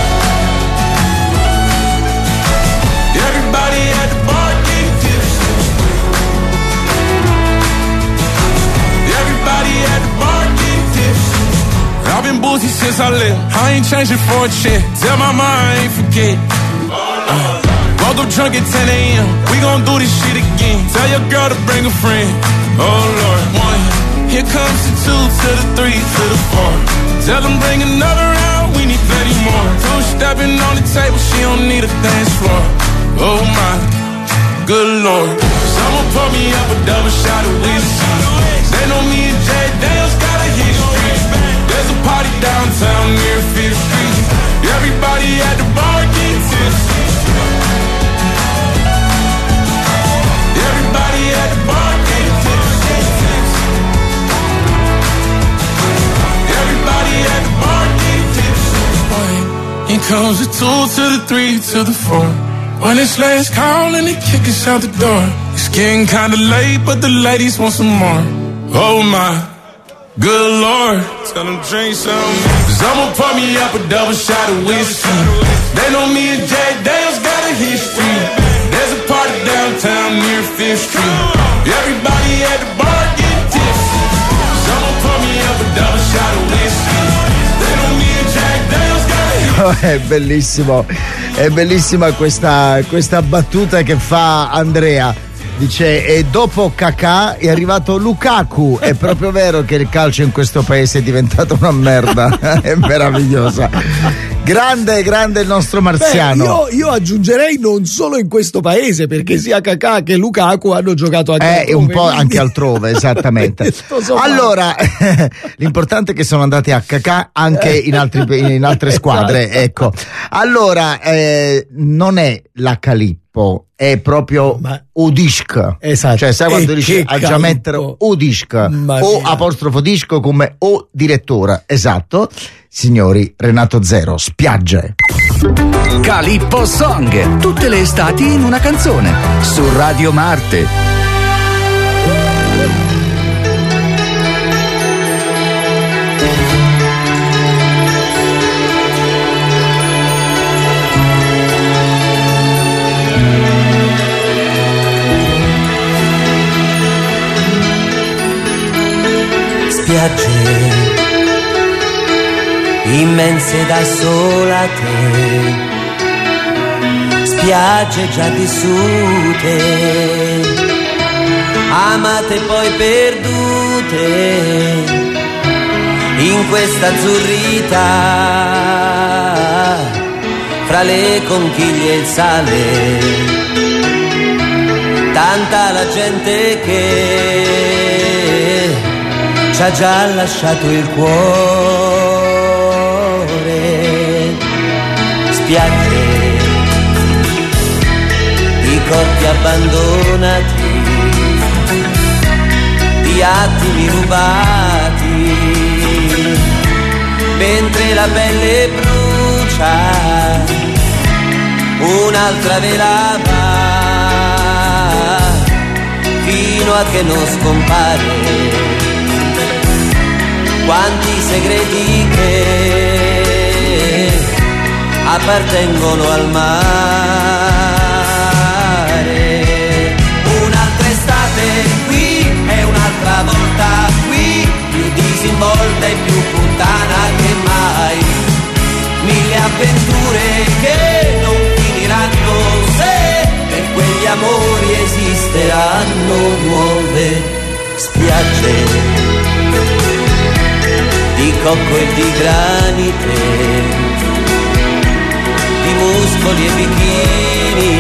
Everybody at the bar getting tipsy. Everybody at the bar getting tipsy. I've been boozy since I left. I ain't changing for a check. Tell my mom I ain't forget. Uh, woke up drunk at ten a.m. We gon' do this shit again. Tell your girl to bring a friend. Oh Lord. One, here comes the two to the three to the four. Tell them bring another round. We need plenty more. Two stepping on the table. She don't need a dance floor. Oh my, good Lord. Someone pour me up a double shot of whiskey. They know me and Jay Daniels got a history. There's a party downtown near Fifth Street. Everybody at the bar getting tipsy. Everybody at the bar getting tipsy. Everybody at the bar getting tipsy. Here comes the two to the three to the four. When it's last call and they kick us out the door. It's getting kinda late, but the ladies want some more. Oh my, good Lord. Tell them drink some. Cause I'ma pour me up a double shot of whiskey. They know me and Jay Daniels got a history. There's a party downtown near Fifth Street. Everybody at the bar getting tipsy. Cause I'ma pour me up a double shot of whiskey. They know me and Jay Daniels got a history. Oh, è bellissimo, è bellissima questa, questa battuta che fa Andrea. Dice, e dopo Kakà è arrivato Lukaku. È proprio vero che il calcio in questo paese è diventato una merda. È meravigliosa. Grande, grande il nostro marziano. Beh, io, io aggiungerei non solo in questo paese, perché sia Kakà che Lukaku hanno giocato anche eh, altrove. un po' anche altrove, esattamente. Allora, l'importante è che sono andati a Kakà anche in, altri, in altre squadre. Ecco. Allora, eh, non è la Calippo, è proprio Ma... Udishk. Esatto. Cioè, sai quando dici a già mettere Udishk o apostrofo disco come o direttore. Esatto. Signori, Renato Zero, spiagge. Calippo Song, tutte le estati in una canzone, su Radio Marte. Spiagge immense da sola te, spiagge già vissute, amate poi perdute, in questa azzurrità, fra le conchiglie e il sale, tanta la gente che ci ha già lasciato il cuore. Spiagge di corpi abbandonati, di attimi rubati, mentre la pelle brucia, un'altra velava, fino a che non scompare. Quanti segreti che appartengono al mare. Un'altra estate qui e un'altra volta qui, più disinvolta e più puttana che mai. Mille avventure che non finiranno se per quegli amori esisteranno nuove spiagge di cocco e di granite, di muscoli e bikini,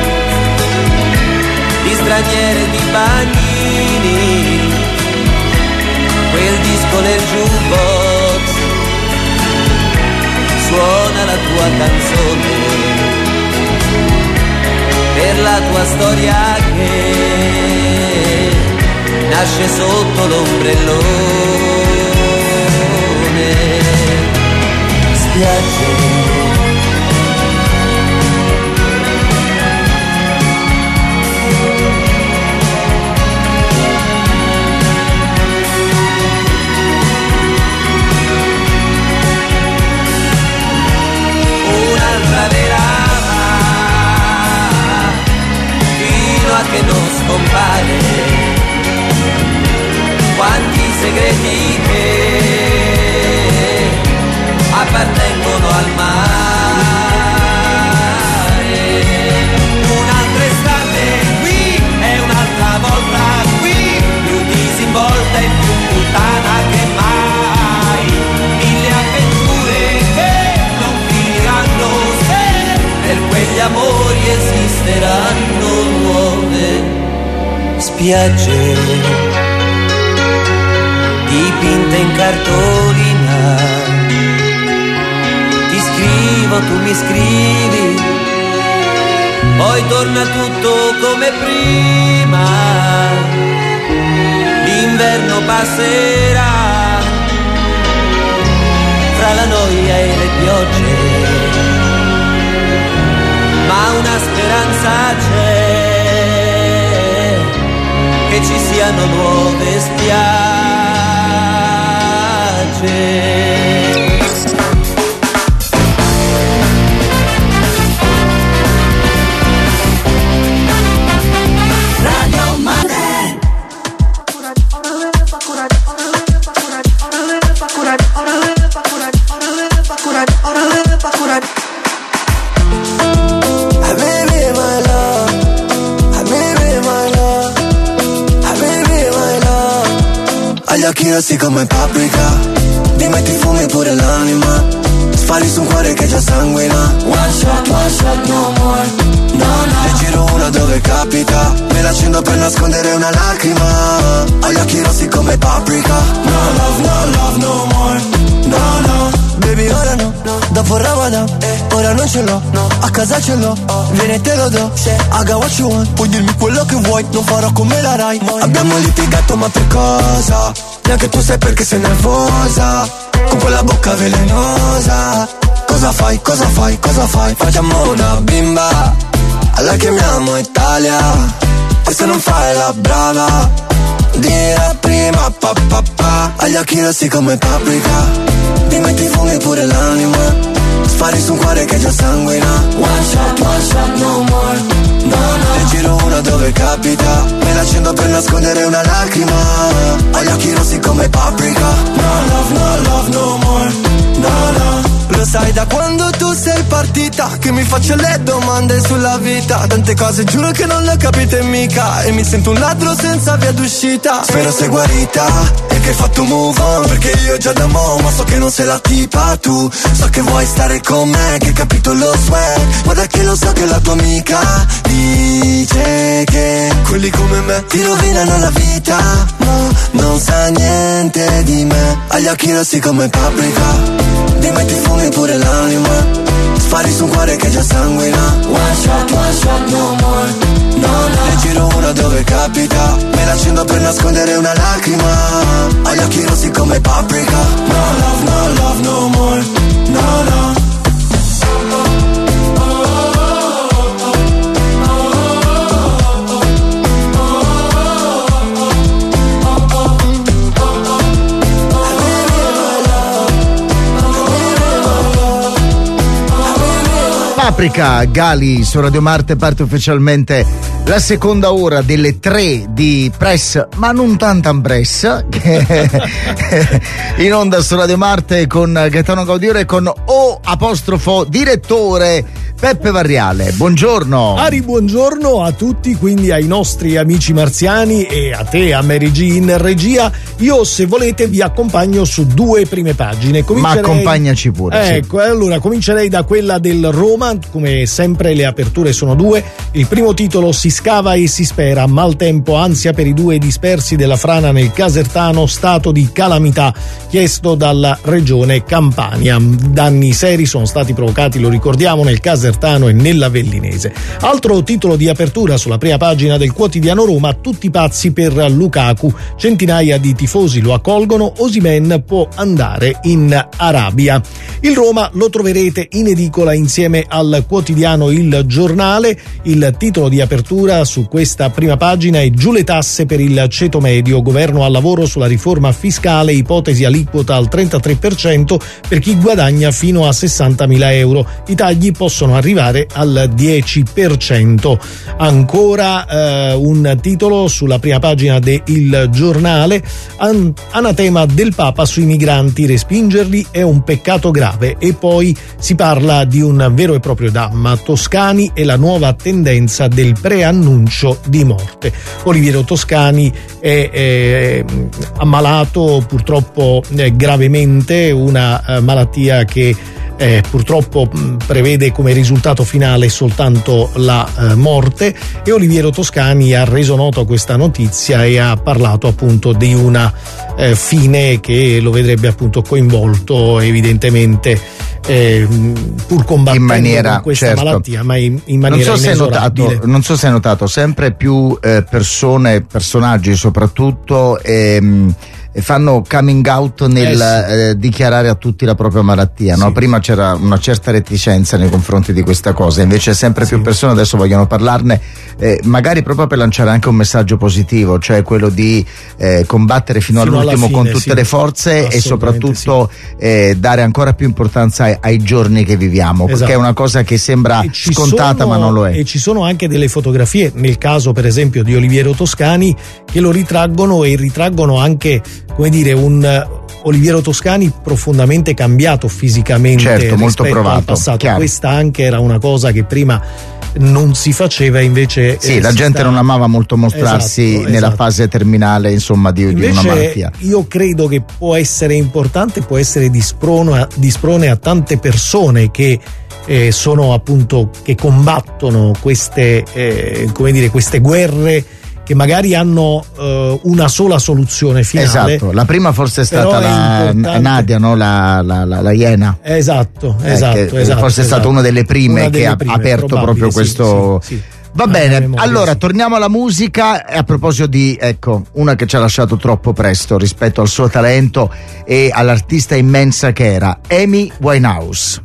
di straniere e di bagnini, quel disco nel jukebox suona la tua canzone, per la tua storia che nasce sotto l'ombrellone. Spiagge un'altra velava fino a che non scompare. Quanti segreti che appartengono al mare. Un'altra estate qui e un'altra volta qui, più disinvolta e più puttana che mai. Mille avventure che non finiranno se per quegli amori esisteranno spiagge dipinte in cartolina, ti scrivo, tu mi scrivi, poi torna tutto come prima, l'inverno passerà fra la noia e le piogge, ma una speranza c'è, che ci siano nuove spiagge. Agli occhi rossi come paprika, mi metti fumi pure l'anima, spari su un cuore che già sanguina. One shot, one shot, no more, no no. Ne giro una dove capita, me la accendo per nascondere una lacrima. Agli occhi rossi come paprika, no love, no love, no more, no no. Baby ora no, no. Dopo Ramadan, eh. ora non ce l'ho, no. A casa ce l'ho, oh. Vieni e te lo do, se I got what you want, puoi dirmi quello che vuoi, non farò come la Rai. Abbiamo litigato ma per cosa? Neanche tu sai perché sei nervosa, con quella bocca velenosa. Cosa fai, cosa fai, cosa fai? Facciamo una bimba, alla chiamiamo Italia, e se non fai la brava, dirà prima pa pa pa. Agli occhi rossi come paprika, ti metti fumi pure l'anima, spari su un cuore che già sanguina. One shot, one shot, no more, no no. Ne giro una dove capita, me la accendo per nascondere una lacrima. Agli occhi rossi come paprika, no love, no love, no more, no no. Lo sai da quando tu sei partita, che mi faccio le domande sulla vita. Tante cose giuro che non le capite mica, e mi sento un ladro senza via d'uscita. Spero sei guarita e che hai fatto move on, perché io già da mo', ma so che non sei la tipa tu. So che vuoi stare con me, che hai capito lo swag, ma da che lo so che la tua amica dice che quelli come me ti rovinano la vita. No, non sa niente di me. Agli occhi rossi come paprika, ti metti fumi pure l'anima, spari su un cuore che già sanguina. One shot, one shot, no more, no no. Ne giro una dove capita, me la accendo per nascondere una lacrima. Agli occhi rossi come paprika, no love, no love, no more, no no. Paprika, Gali su Radio Marte. Parte ufficialmente la seconda ora delle tre di Press, ma non tantan Press, che in onda su Radio Marte con Gaetano Gaudiore e con O apostrofo direttore Peppe Varriale. Buongiorno. Ari, buongiorno a tutti, quindi ai nostri amici marziani e a te, a Mary G in regia. Io, se volete, vi accompagno su due prime pagine. Comincerei... Ma accompagnaci pure. Ecco, sì. Allora comincerei da quella del Roma. Come sempre le aperture sono due. Il primo titolo: si scava e si spera, maltempo, ansia per i due dispersi della frana nel Casertano, stato di calamità chiesto dalla regione Campania. Danni seri sono stati provocati, lo ricordiamo, nel Casertano e nell'Avellinese. Altro titolo di apertura sulla prima pagina del quotidiano Roma: tutti pazzi per Lukaku, centinaia di tifosi lo accolgono, Osimhen può andare in Arabia. Il Roma lo troverete in edicola insieme al quotidiano Il Giornale. Il titolo di apertura su questa prima pagina è: giù le tasse per il ceto medio, governo al lavoro sulla riforma fiscale, ipotesi aliquota al trentatré per cento per chi guadagna fino a sessantamila euro, i tagli possono arrivare al dieci per cento. Ancora eh, un titolo sulla prima pagina de Il Giornale: An- anatema del Papa sui migranti, respingerli è un peccato grave. E poi si parla di un vero e proprio dramma, Toscani e la nuova tendenza del preannuncio di morte. Oliviero Toscani è, è ammalato purtroppo eh, gravemente, una eh, malattia che eh, purtroppo mh, prevede come risultato finale soltanto la eh, morte, e Oliviero Toscani ha reso noto questa notizia e ha parlato appunto di una eh, fine che lo vedrebbe appunto coinvolto evidentemente eh, pur combattendo in maniera, con questa certo. malattia, ma in, in maniera non so se hai inesorabile. notato, non so se hai notato sempre più eh, persone, personaggi soprattutto ehm, fanno coming out nel Eh sì. eh, dichiarare a tutti la propria malattia, no? Sì. Prima c'era una certa reticenza nei confronti di questa cosa, invece sempre più persone adesso vogliono parlarne, eh, magari proprio per lanciare anche un messaggio positivo, cioè quello di eh, combattere fino, Fino alla all'ultimo fine, con tutte sì. le forze e Assolutamente soprattutto eh, dare ancora più importanza ai, ai giorni che viviamo, Esatto. perché è una cosa che sembra E ci scontata sono- ma non lo è. E ci sono anche delle fotografie, nel caso per esempio di Oliviero Toscani, che lo ritraggono e ritraggono anche, come dire, un Oliviero Toscani profondamente cambiato fisicamente, Certo, molto rispetto provato, al passato. chiaro. Questa anche era una cosa che prima non si faceva, invece Sì, eh, la si gente sta- non amava molto mostrarsi Esatto, nella esatto. fase terminale, insomma, di, di una Invece malattia. io credo che può essere importante, può essere di sprone a, di sprone a tante persone che eh, sono appunto, che combattono queste eh, come dire, queste guerre che magari hanno eh, una sola soluzione finale. Esatto, la prima forse è Però stata è la importante- Nadia, no? la, la, la, la Iena. Esatto, Eh, esatto, che esatto, forse è stata esatto. una delle prime Una che delle ha prime, aperto probabile, proprio sì, questo. sì, sì. Va Ah, bene, memoria, allora sì. torniamo alla musica. E a proposito di, ecco, una che ci ha lasciato troppo presto rispetto al suo talento e all'artista immensa che era Amy Winehouse.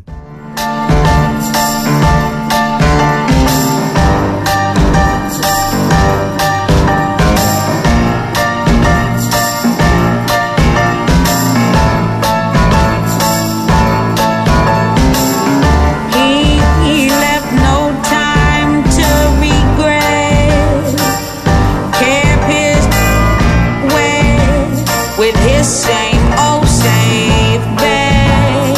He, he left no time to regret. Kept his way with his same old safe bet.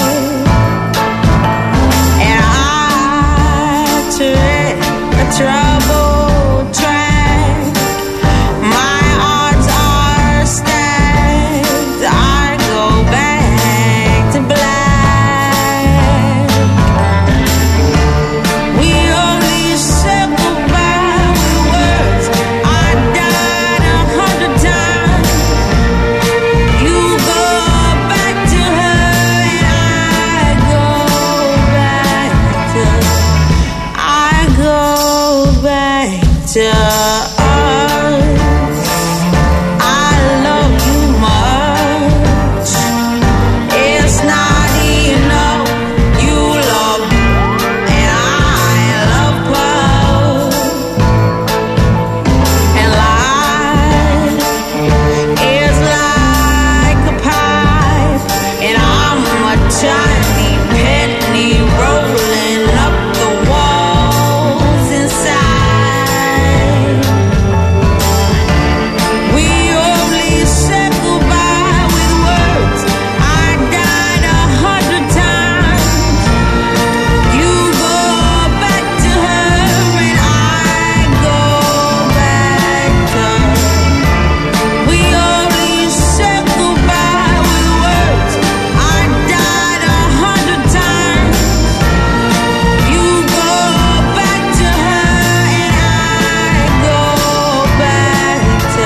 And I tread a troubled track. My odds are stacked. I go back to black. We only said goodbye with words. I died a hundred times. You go back to her and I go back to, I go back to us. I love you much. It's not enough. You love and I love both. And life is like a pipe, and I'm a tiny penny rolling up the walls inside. We only said goodbye with words. I died a hundred times. You go back to her and I go back to her. We only said goodbye with words. I died a hundred times. You go back to her and I go back to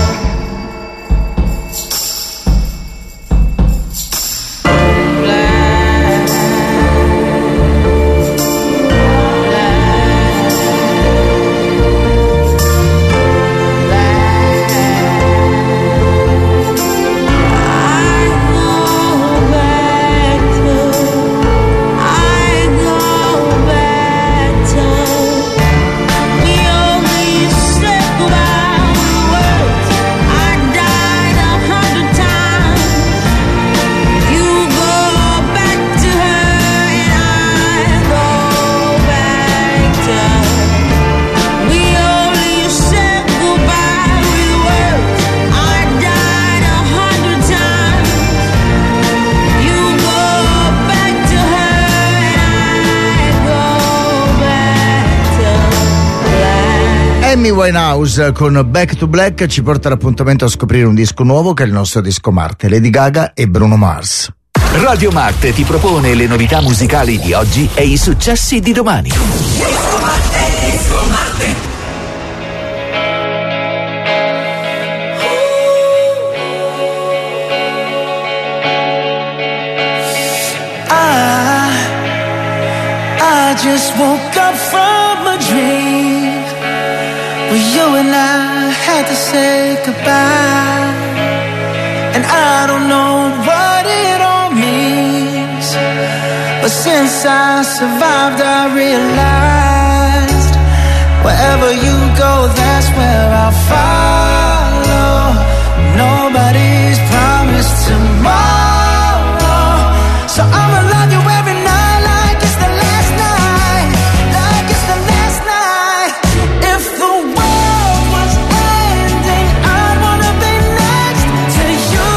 Amy Winehouse con Back to Black ci porta l'appuntamento a scoprire un disco nuovo che è il nostro disco Marte, Lady Gaga e Bruno Mars. Radio Marte ti propone le novità musicali di oggi e i successi di domani. Disco Marte, Disco Marte. I, I just woke up from a dream where you and I had to say goodbye. And I don't know what it all means, but since I survived I realized wherever you go, that's where I'll follow. Nobody's promised tomorrow, so I'ma love you every night like it's the last night, like it's the last night. If the world was ending, I'd wanna be next to you.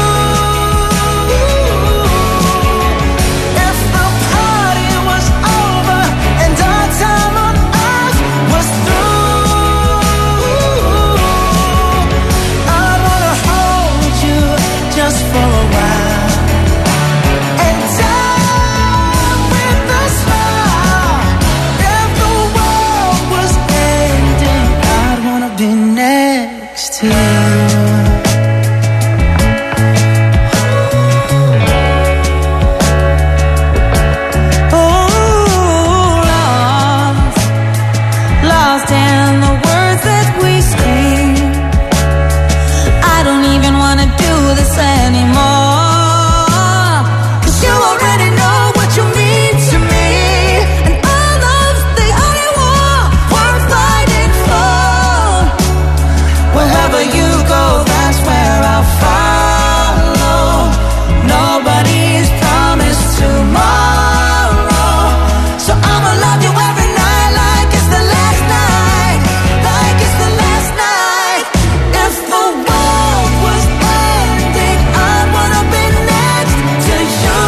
If the party was over and our time on earth was through, I wanna hold you just for a while and die with a smile. If the world was ending, I'd wanna be next to you. Lost in the words that we scream. I don't even wanna do this anymore, 'cause you already know what you mean to me, and all love's the only war worth fighting for. Wherever you go, that's where I'll follow. Nobody's promised tomorrow, so I'ma love you every night like it's the last night, like it's the last night. If the world was ending, I'd wanna be next to you.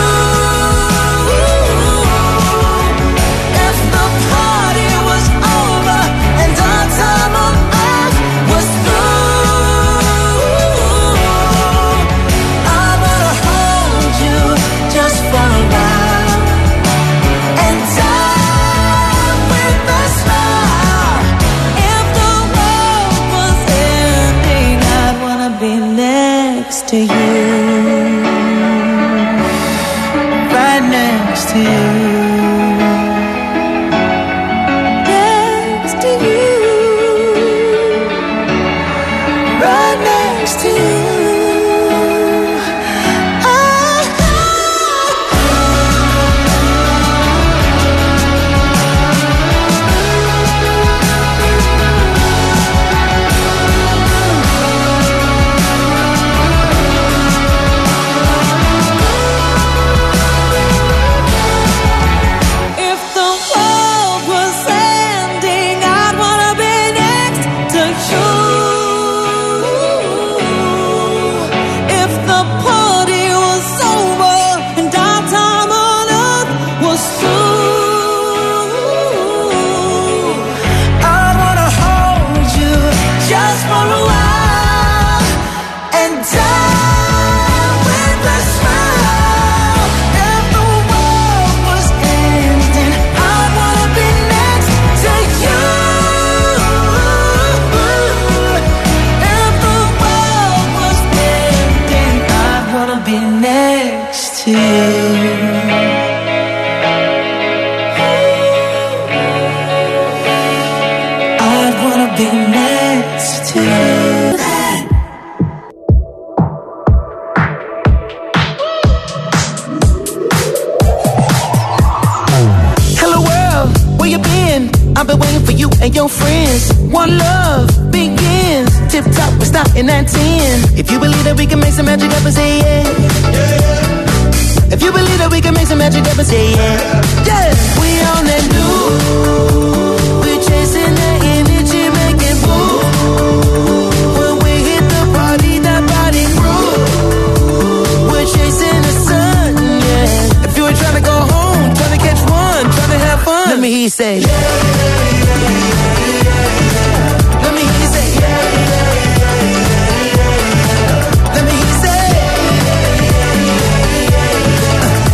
If the party was over and our time on earth was through, I wanna hold you just for a while and die with a smile. If the world was ending, I'd wanna be next to you, right next to you, next to you, right next to you. If the world was ending, I'd wanna be next to you. If the party was over and our time on earth was through, I wanna hold you just for a while and die with a smile. If the world was ending, I wanna be next to you. If the world was ending, I wanna be next to you. I'd wanna be next to you. Hello world, where you been? I've been waiting for you and your friends. One love begins. Tip top, we're starting at ten. If you believe that we can make some magic happen, say yeah. If you believe that we can make some magic happen, say yeah. Yeah, we on that new. We're chasing that energy, making move. When we hit the party, that body groove. We're chasing the sun, yeah. If you were trying to go home, trying to catch one, trying to have fun, let me hear you say yeah. Let me hear you say yeah. Let me hear you say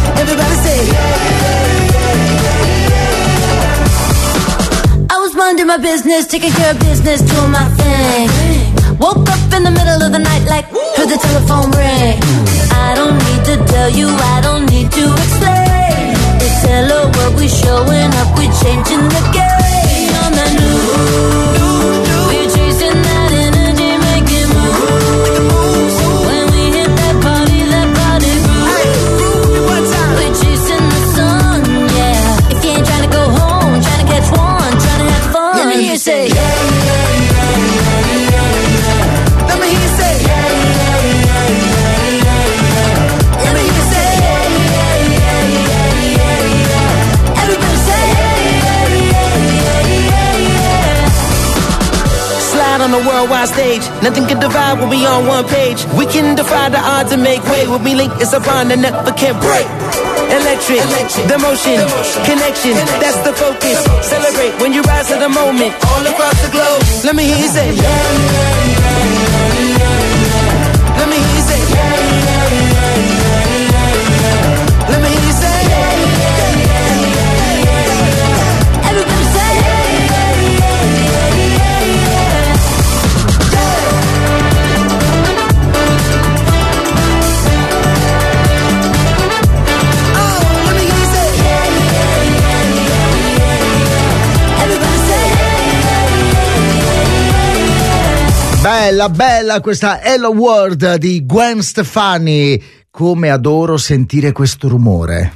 my business, taking care of business, doing my thing. Woke up in the middle of the night like, heard the telephone ring. I don't need to tell you, I don't need to explain. It's hello, what we showing up, we changing the game. On the new, we're chasing that energy, making moves. So when we hit that party, that body groove. We're chasing the sun, yeah. If you ain't trying to go home, trying to catch one, trying to have fun, let me hear you say yeah, yeah, yeah, yeah, yeah, yeah. Let me hear you say yeah, yeah, yeah, yeah, yeah. Let me hear you say yeah, yeah, yeah, yeah, yeah, yeah. Everybody say yeah, yeah, yeah, yeah, yeah. Slide on the worldwide stage, nothing can divide when we on one page. We can defy the odds and make way. When we link, it's a bond that never can break. Electric, Electric. The, motion. the motion, connection, connection, that's the focus. Celebrate when you rise to the moment, all across the globe. Let me hear you say, yeah, yeah, yeah, yeah, yeah. Let me hear you say, yeah, yeah, yeah, yeah, yeah. Let me hear you say, yeah, yeah, yeah, yeah, yeah. Everybody say yeah, yeah, yeah, yeah, yeah, yeah. Bella, bella questa Hello World di Gwen Stefani. Come adoro sentire questo rumore.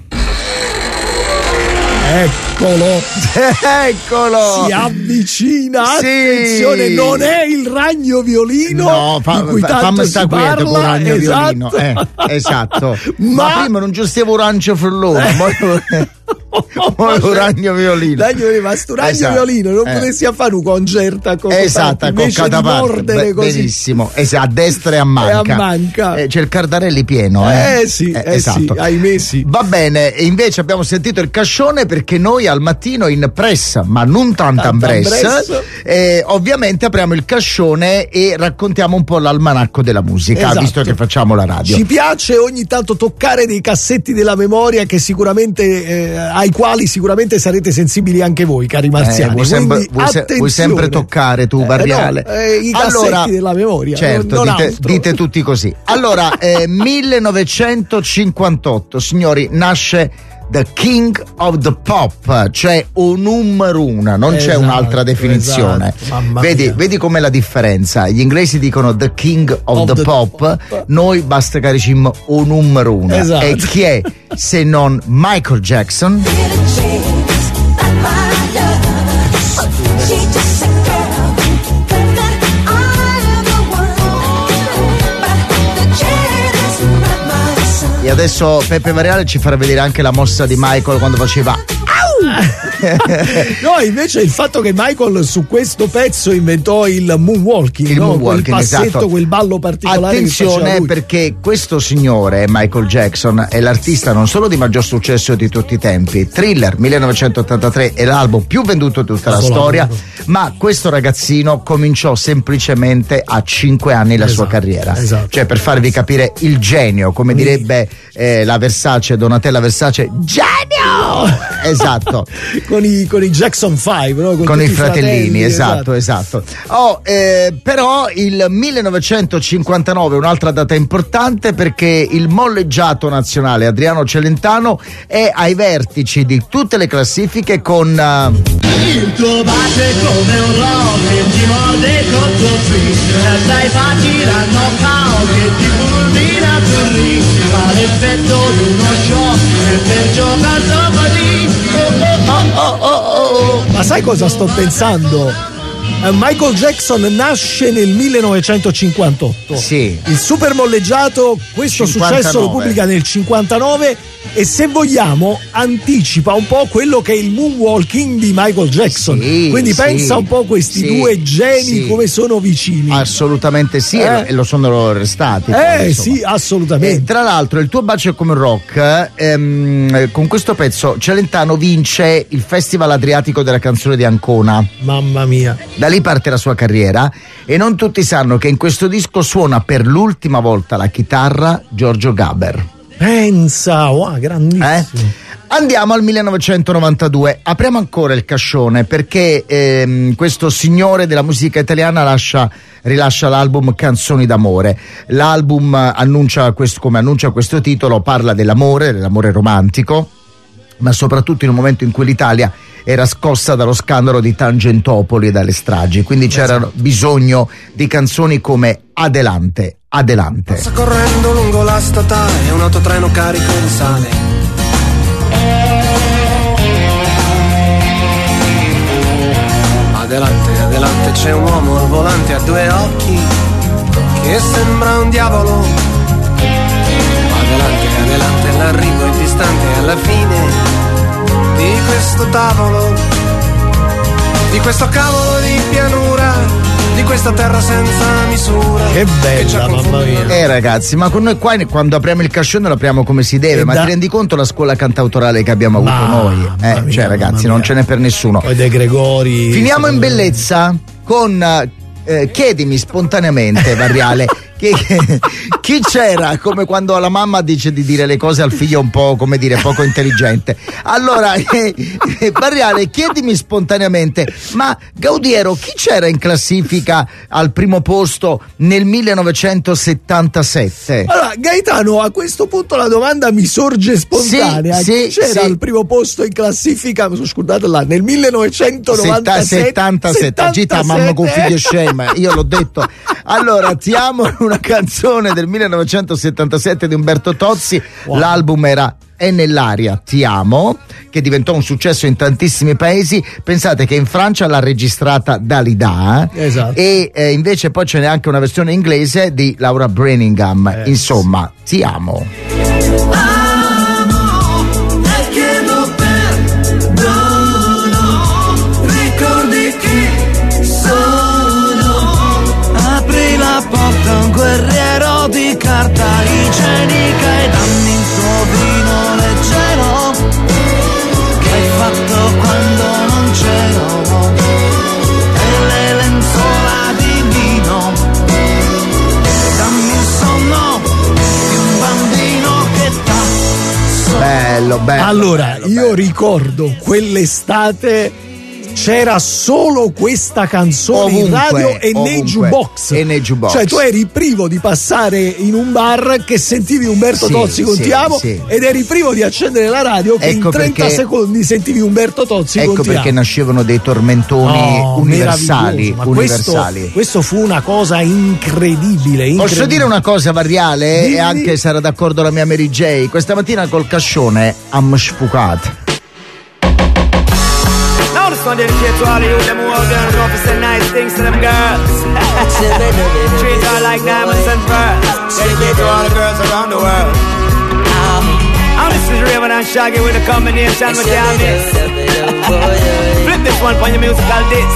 Eccolo, eccolo, si avvicina, sì. Attenzione, non è il ragno violino, no, fa, di cui fa, tanto fammi si sta parla, quieto con il ragno esatto. violino, eh, esatto, ma, ma prima non giustivo ragno frullone, eh. poi un ragno violino, ragno, ma sto ragno esatto. violino non eh. potessi fare un concerta con esatto, con cataparte, così. Benissimo, esatto, a destra e a manca, e a manca. Eh, c'è il Cardarelli pieno, eh, eh sì, eh, eh esatto. sì, ahimè sì. Va bene, e invece abbiamo sentito il cascione perché noi al mattino in press, ma non tanta ambress, eh, ovviamente apriamo il cascione e raccontiamo un po' l'almanacco della musica, esatto. visto che facciamo la radio. Ci piace ogni tanto toccare dei cassetti della memoria che sicuramente eh, ai quali sicuramente sarete sensibili anche voi, cari marziani. Eh, vuoi, sempre, vuoi, se, vuoi sempre toccare tu, Barriale? Eh, no, eh, i cassetti allora, della memoria. Certo, non, non dite, dite tutti così. Allora, eh, millenovecentocinquantotto, signori, nasce The King of the Pop, cioè un numero uno, non esatto, c'è un'altra definizione. Esatto, vedi, vedi com'è la differenza. Gli inglesi dicono The King of, of the, the pop, pop, noi basta che diciamo un numero uno. Esatto. E chi è se non Michael Jackson? E adesso Peppe Variale ci farà vedere anche la mossa di Michael quando faceva no, invece il fatto che Michael su questo pezzo inventò il moonwalking, il no? moonwalking, quel passetto, esatto. quel ballo particolare. Attenzione, perché questo signore Michael Jackson è l'artista non solo di maggior successo di tutti i tempi, Thriller millenovecentottantatré è l'album più venduto di tutta la Solo storia, ma questo ragazzino cominciò semplicemente a cinque anni la esatto, sua carriera, esatto. Cioè, per farvi capire il genio, come direbbe eh, la Versace, Donatella Versace, genio! Esatto. Con i, con i Jackson cinque, no? Con, con i fratellini, fratelli, esatto, esatto. Oh, eh, però il millenovecentocinquantanove è un'altra data importante perché il molleggiato nazionale Adriano Celentano è ai vertici di tutte le classifiche con uh... il tuo bacio è come un rock che ti morde contro free, dai facili al knockout che ti fulmina sul ring, fa l'effetto di uno shock e per giocare sopra lì. Oh, oh, oh, oh. Ma sai cosa sto pensando? Michael Jackson nasce nel millenovecentocinquantotto. Sì. Il super molleggiato, questo cinquantanove. Successo lo pubblica nel cinquantanove e se vogliamo anticipa un po' quello che è il moonwalking di Michael Jackson. Sì, quindi sì, pensa un po' questi sì, due geni sì. come sono vicini. Assolutamente sì, eh? e lo sono restati. Eh poi, sì, assolutamente. E, tra l'altro il tuo bacio è come un rock, ehm, con questo pezzo Celentano vince il Festival Adriatico della canzone di Ancona. Mamma mia. Da lì parte la sua carriera e non tutti sanno che in questo disco suona per l'ultima volta la chitarra Giorgio Gaber. Pensa, wow, grandissimo. Eh? Andiamo al millenovecentonovantadue, apriamo ancora il cascione perché ehm, questo signore della musica italiana lascia, rilascia l'album Canzoni d'amore. L'album annuncia questo, come annuncia questo titolo, parla dell'amore, dell'amore romantico, ma soprattutto in un momento in cui l'Italia era scossa dallo scandalo di Tangentopoli e dalle stragi, quindi c'era bisogno di canzoni come Adelante, Adelante. Passa correndo lungo la statale, un autotreno carico di sale. Adelante, adelante, c'è un uomo al volante a due occhi che sembra un diavolo. Adelante, adelante, l'arrivo è distante alla fine di questo tavolo, di questo cavolo di pianura, di questa terra senza misura. Che bella, mamma mia. Eh ragazzi, ma con noi qua quando apriamo il cascione lo apriamo come si deve, e ma da... ti rendi conto la scuola cantautorale che abbiamo avuto ma, noi? Eh, mia, cioè ragazzi, non ce n'è per nessuno. Poi De Gregori. Finiamo in bellezza con eh, chiedimi spontaneamente, Variale. Chi, chi c'era, come quando la mamma dice di dire le cose al figlio un po', come dire, poco intelligente. Allora eh, eh, Barriale, chiedimi spontaneamente, ma Gaudiero, chi c'era in classifica al primo posto nel millenovecentosettantasette? Allora Gaetano, a questo punto la domanda mi sorge spontanea. Sì, chi sì, c'era sì. al primo posto in classifica, scusate là, nel millenovecentonovantasette? settantasette, gita mamma con figlio scema, io l'ho detto. Allora, ti amo, una canzone del millenovecentosettantasette di Umberto Tozzi. Wow. L'album era È nell'aria, ti amo, che diventò un successo in tantissimi paesi. Pensate che in Francia l'ha registrata Dalida, esatto. E eh, invece poi ce n'è anche una versione inglese di Laura Branningham. Eh, Insomma, sì. Ti amo. Un guerriero di carta igienica e dammi il tuo vino leggero che hai fatto quando non c'ero e le lenzuola di lino e dammi il sonno di un bambino che t'ha bello, bello. Allora, bello, io bello. ricordo quell'estate c'era solo questa canzone ovunque, in radio e ovunque. nei jukebox. E nei jukebox. Cioè tu eri privo di passare in un bar che sentivi Umberto sì, Tozzi con sì, Ti amo sì. ed eri privo di accendere la radio che ecco in trenta perché, secondi sentivi Umberto Tozzi ecco con Ti perché amo. nascevano dei tormentoni oh, universali, ma universali. Questo, questo fu una cosa incredibile, incredibile. Posso dire una cosa, Variale? Dimmi. E anche sarà d'accordo la mia Mary J. Questa mattina col cascione am sfucat. This one dedicated to all of you, them who out there and know to say nice things to them girls. Treat her like diamonds and pearls. Dedicated to all the girls around the world. And this is Raven and Shaggy with a combination with the mix. Flip this one on your musical disc.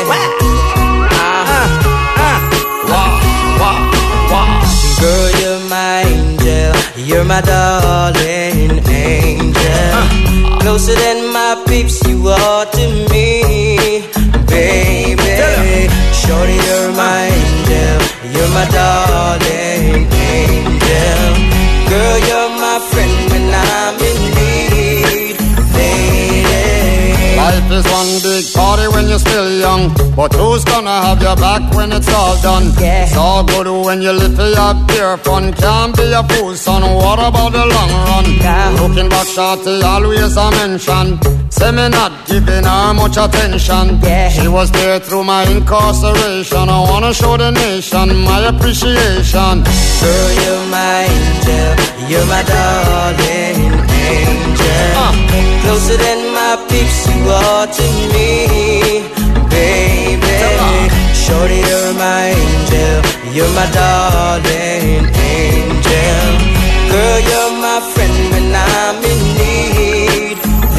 Girl, you're my angel, you're my darling angel. Closer than my peeps, you are to me, baby. Shorty, you're my angel, you're my darling angel. Girl, you're my friend when I'm in need, lady. Life is one big party when you're still young, but who's gonna have your back when it's all done? Yeah. It's all good when you live for your pure fun. Can't be a fool, son. What about the long run? Yeah. Looking back, shorty, always a mention. Say me not giving her much attention. Yeah. She was there through my incarceration. I wanna show the nation my appreciation. Girl, you're my angel, you're my darling angel. Uh. Closer than my peeps, you are to me, baby. Shorty, you're my angel, you're my darling angel. Girl, you're my friend when I'm in need,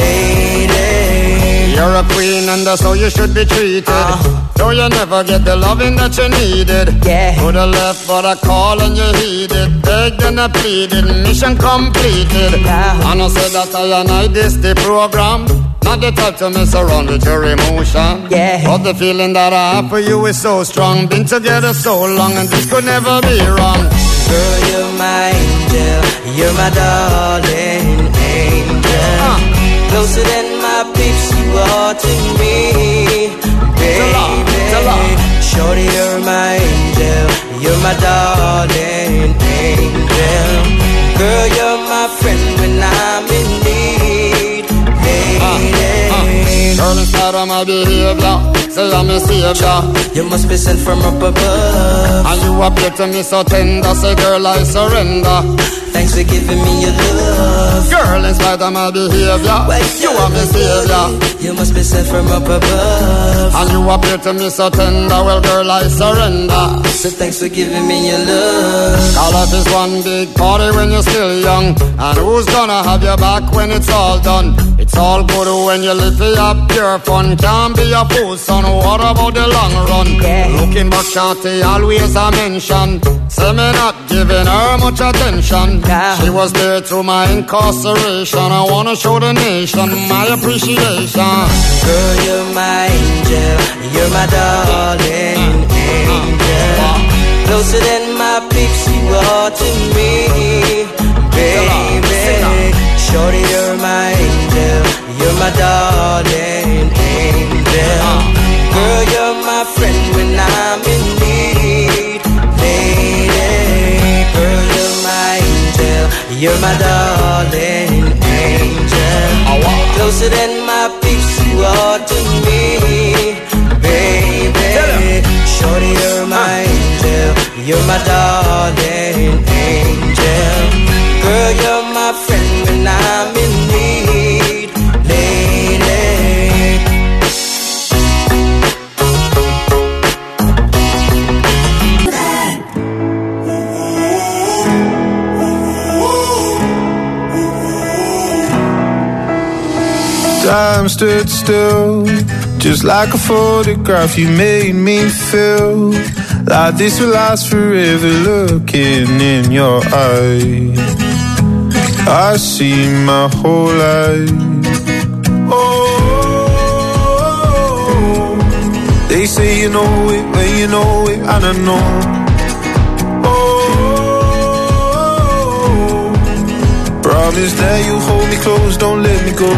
lady. You're a queen and that's how you should be treated. Uh. Though you never get the loving that you needed. Yeah. Coulda left but I call and you heeded. Begged and I pleaded, mission completed. Yeah. And I said that I and I this the program. Not the type to mess around with your emotion. Yeah. But the feeling that I have for you is so strong. Been together so long and this could never be wrong. Girl, you're my angel, you're my darling angel. Uh. closer than my peeps you are to me, baby. Shorty, you're my angel, you're my darling angel. Girl, you're my friend when I'm in need, lady. Uh, uh. Girl, in spite of my behavior, say I'm a savior. You must be sent from up above, and you appear to me so tender. Say, girl, I surrender. Thanks for giving me your love. Girl, in spite of my behavior, well, you are my savior. You must be sent from up above, and you appear to me so tender. Well, girl, I surrender. So thanks for giving me your love. All life is one big party when you're still young, and who's gonna have your back when it's all done? It's all good when you live for your pure fun. Can't be a fool, son. What about the long run? Yeah. Looking back, Shanty always a mention. Say me not giving her much attention. Yeah. She was there through my incarceration. I wanna show the nation my appreciation. Girl, you're my angel, you're my darling angel. Closer than my peeps you are to me, baby. Shorty, you're my angel, you're my darling angel. Girl, you're my friend when I'm in need, lady. Girl, you're my angel, you're my darling angel. Closer than my peeps you are to me, baby. Shorty, you're my angel, you're my darling angel. Girl, you're my friend when I'm in need, lady. Time stood still, just like a photograph. You made me feel like this will last forever. Looking in your eyes, I see my whole life. Oh, they say you know it when you know it, and I know. Oh, promise that you hold me close, don't let me go.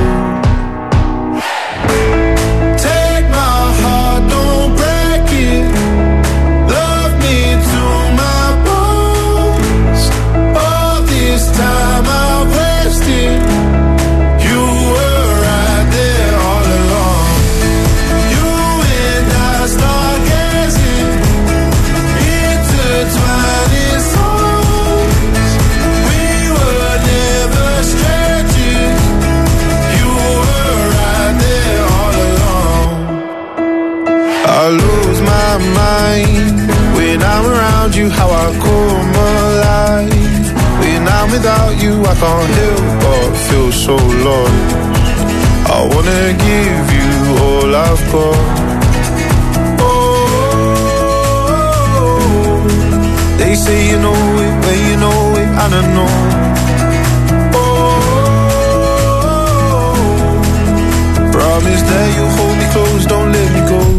I lose my mind when I'm around you, how I come alive. When I'm without you, I can't help but feel so lost. I wanna give you all I've got. Oh, they say you know it when you know it, and I know. Oh, promise that you'll hold me close, don't let me go.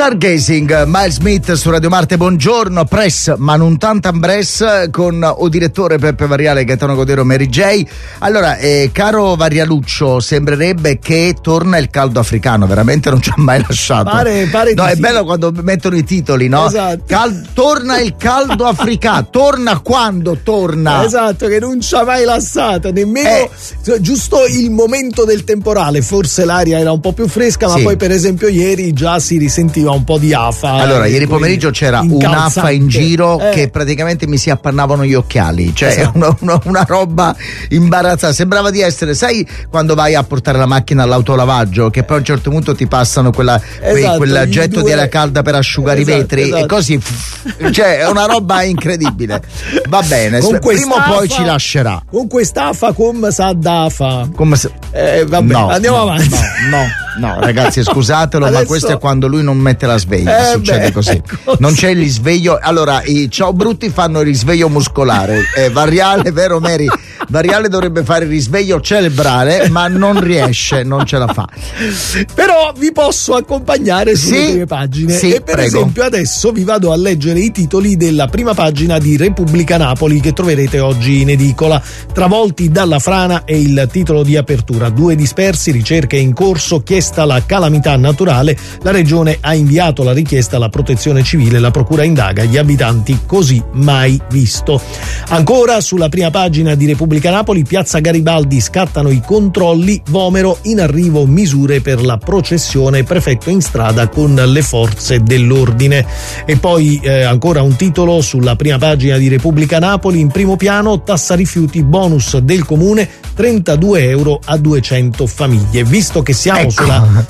Stargazing, Miles Smith su Radio Marte, buongiorno, Press, ma non tantam Bress, con o direttore Peppe Variale, Gaetano Codero, Mary J. Allora, eh, caro Varialuccio, sembrerebbe che torna il caldo africano, veramente non ci ha mai lasciato. Pare, pare no, di è sì. bello quando mettono i titoli, no? Esatto. Cal- torna il caldo africano, torna quando torna? Esatto, che non ci ha mai lasciato, nemmeno Eh. giusto il momento del temporale, forse l'aria era un po' più fresca, ma Sì. poi per esempio ieri già si risentiva un po' di afa. Allora, eh, ieri poi pomeriggio c'era incalzante. un'afa in giro Eh. che praticamente mi si appannavano gli occhiali, cioè Esatto. una, una, una roba imbarazzante. Sembrava di essere, sai, quando vai a portare la macchina all'autolavaggio, che poi a un certo punto ti passano quella, quei- Esatto, quel gli getto due- di aria calda per asciugare Esatto, i vetri esatto. e così, cioè è una roba incredibile. Va bene, Con prima o quest'afa- poi ci lascerà. Con quest'afa come sa d'afa. Come se... Eh, vabbè, No, andiamo no, avanti. No, no, no, ragazzi, scusatelo, ma Adesso- questo è quando lui non mette la sveglia. Eh, succede beh, così. così. Non c'è il risveglio. Allora, i ciao brutti fanno il risveglio muscolare. Eh, Variale, vero, Mary? Variale dovrebbe fare il risveglio cerebrale, ma non riesce, non ce la fa. Però vi posso accompagnare sulle Sì, prime pagine sì, e per prego. esempio adesso vi vado a leggere i titoli della prima pagina di Repubblica Napoli che troverete oggi in edicola. Travolti dalla frana è il titolo di apertura. Due dispersi, ricerche in corso, chiesta la calamità naturale. La regione ha inviato la richiesta alla protezione civile, la procura indaga gli abitanti, così mai visto. Ancora sulla prima pagina di Repubblica Napoli, Piazza Garibaldi, scattano i controlli, Vomero, in arrivo misure per la processione, prefetto in strada con le forze dell'ordine. E poi eh, ancora un titolo sulla prima pagina di Repubblica Napoli, in primo piano, tassa rifiuti, bonus del comune, trentadue euro a duecento famiglie. Visto che siamo Ecco. sulla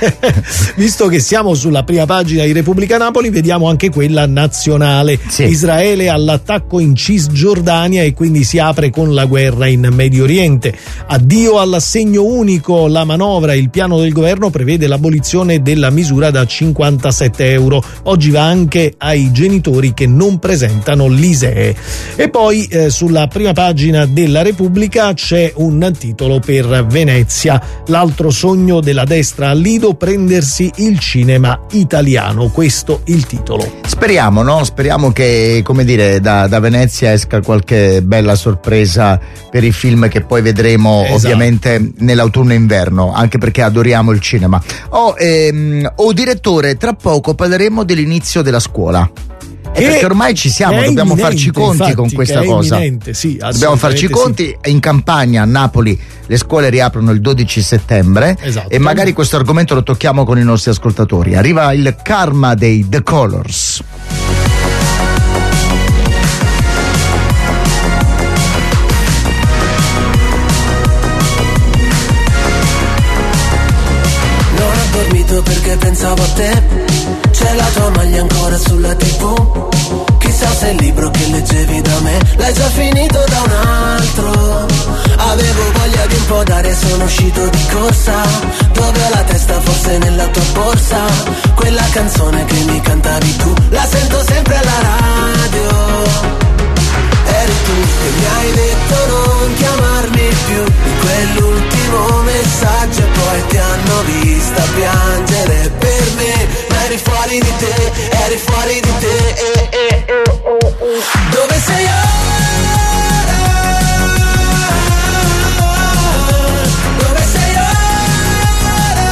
visto che siamo sulla prima pagina di Repubblica Napoli, vediamo anche quella nazionale. Sì. Israele all'attacco in Cisgiordania e quindi si apre con la guerra in Medio Oriente. Addio all'assegno unico, la manovra, il piano del governo prevede l'abolizione della misura da cinquantasette euro. Oggi va anche ai genitori che non presentano l'I S E E. E poi eh, sulla prima pagina della Repubblica c'è un titolo per Venezia, l'altro sogno della destra al Lido, prendersi il cinema italiano. Questo il titolo. Speriamo, no? Speriamo che, come dire, da, da Venezia esca qualche bella sorpresa per i film che poi vedremo Esatto. ovviamente nell'autunno e inverno, anche perché adoriamo il cinema. Oh, ehm, oh direttore, tra poco parleremo dell'inizio della scuola. Eh, Che perché ormai ci siamo, è dobbiamo imminente, farci conti infatti, con che questa è cosa. imminente, sì, Dobbiamo farci assolutamente conti. In Campania, a Napoli, le scuole riaprono il dodici settembre. Esatto. E magari questo argomento lo tocchiamo con i nostri ascoltatori. Arriva il karma dei The Colors. Non ho dormito perché pensavo a te. C'è la tua maglia ancora sulla tivù. Chissà se il libro che leggevi da me l'hai già finito da un altro. Avevo voglia di un po' d'aria, sono uscito di corsa. Dove ho la testa, forse nella tua borsa. Quella canzone che mi cantavi tu, la sento sempre alla radio. Eri tu che mi hai detto non chiamarmi più, di quell'ultimo messaggio e poi ti hanno vista piangere per me. Ma eri fuori di te, eri fuori di te, eh, eh, eh, oh, oh. Dove sei ora? Dove sei ora?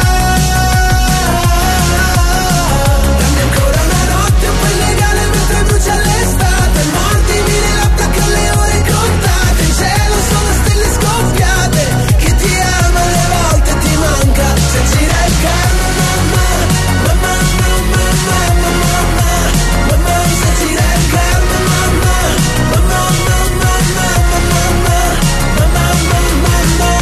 Dammi ancora una notte un po' illegale mentre brucia l'estate. Mordimi le labbra con le ore contate. In cielo sono stelle scoppiate. Chi ti ama alle volte ti manca. Se gira il karma, mamma, mamma, mamma, mamma, mamma, mamma, se gira il karma, mamma, mamma, mamma, mamma, mamma, mamma, mamma.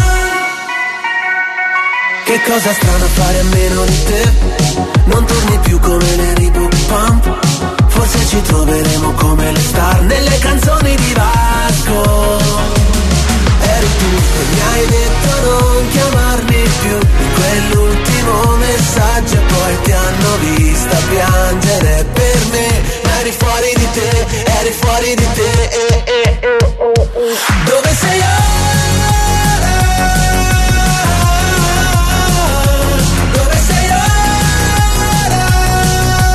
Che cosa strana fare a meno di te. Non torni più come le Reebok Pump. Forse ci troveremo come le star nelle canzoni di Vasco. Eri tu che mi hai detto non chiamarmi più, di quell'ultimo messaggio e poi ti hanno vista piangere per me. Ma eri fuori di te, eri fuori di te, eh, eh, eh, oh, oh. Dove sei ora? Dove sei ora?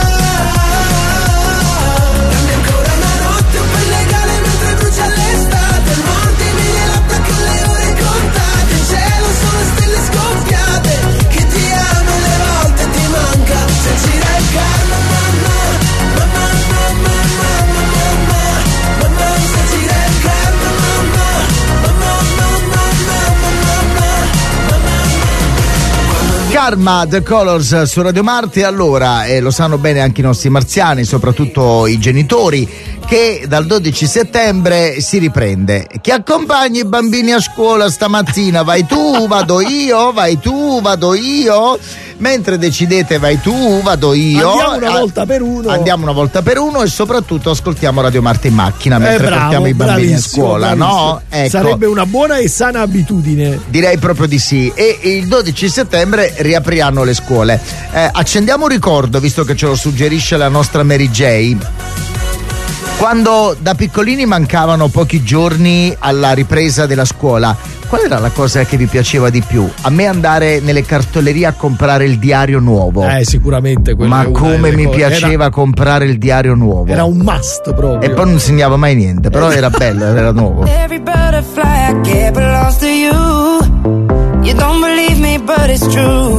Karma, The Colors su Radio Marte. Allora, eh, lo sanno bene anche i nostri marziani, soprattutto i genitori, che dal dodici settembre si riprende. Chi accompagni i bambini a scuola stamattina? Vai tu, vado io, vai tu, vado io. Mentre decidete vai tu, vado io. Andiamo una volta per uno. Andiamo una volta per uno e soprattutto ascoltiamo Radio Marte in macchina mentre eh, bravo, portiamo i bambini a scuola, bravissimo. no? Ecco. Sarebbe una buona e sana abitudine. Direi proprio di sì. E il dodici settembre riapriranno le scuole. Eh, accendiamo un ricordo, visto che ce lo suggerisce la nostra Mary J. Quando da piccolini mancavano pochi giorni alla ripresa della scuola, qual era la cosa che vi piaceva di più? A me andare nelle cartolerie a comprare il diario nuovo. Eh, sicuramente. Ma come mi cose. piaceva era, comprare il diario nuovo. Era un must proprio. E poi non segnava mai niente, però era bello, era nuovo. Every butterfly I get belongs to you. You don't believe me, but it's true.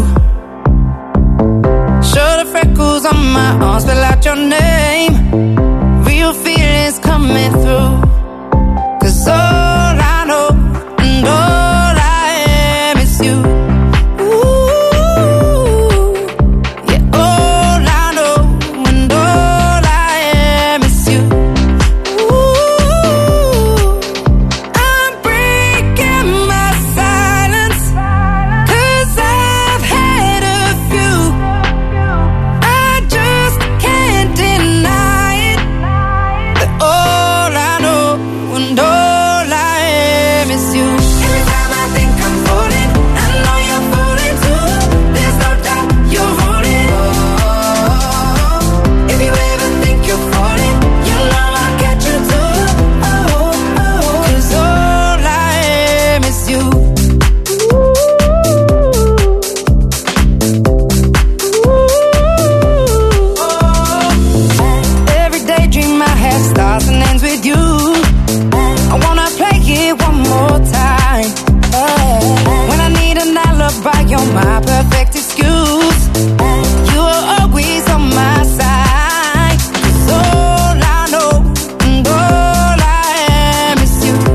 Show the freckles on my arms, spell out your name. Real feelings coming through. Cause all I know and all I am is you. Ooh, yeah, all I know and all I am is you. Ooh, I'm breaking my silence, cause I've had a few. I just can't deny it. All I know and all I am is you. Every time I think I'm falling, I know you're falling too. There's no doubt you're falling. Oh, if you ever think you're falling, you know I'll catch you too. Oh, oh, cause all I am is you. Every daydream I have starts and ends with you. I wanna play it one more time. When I need an alibi, you're my perfect excuse. You are always on my side. 'Cause all I know and all I am is you.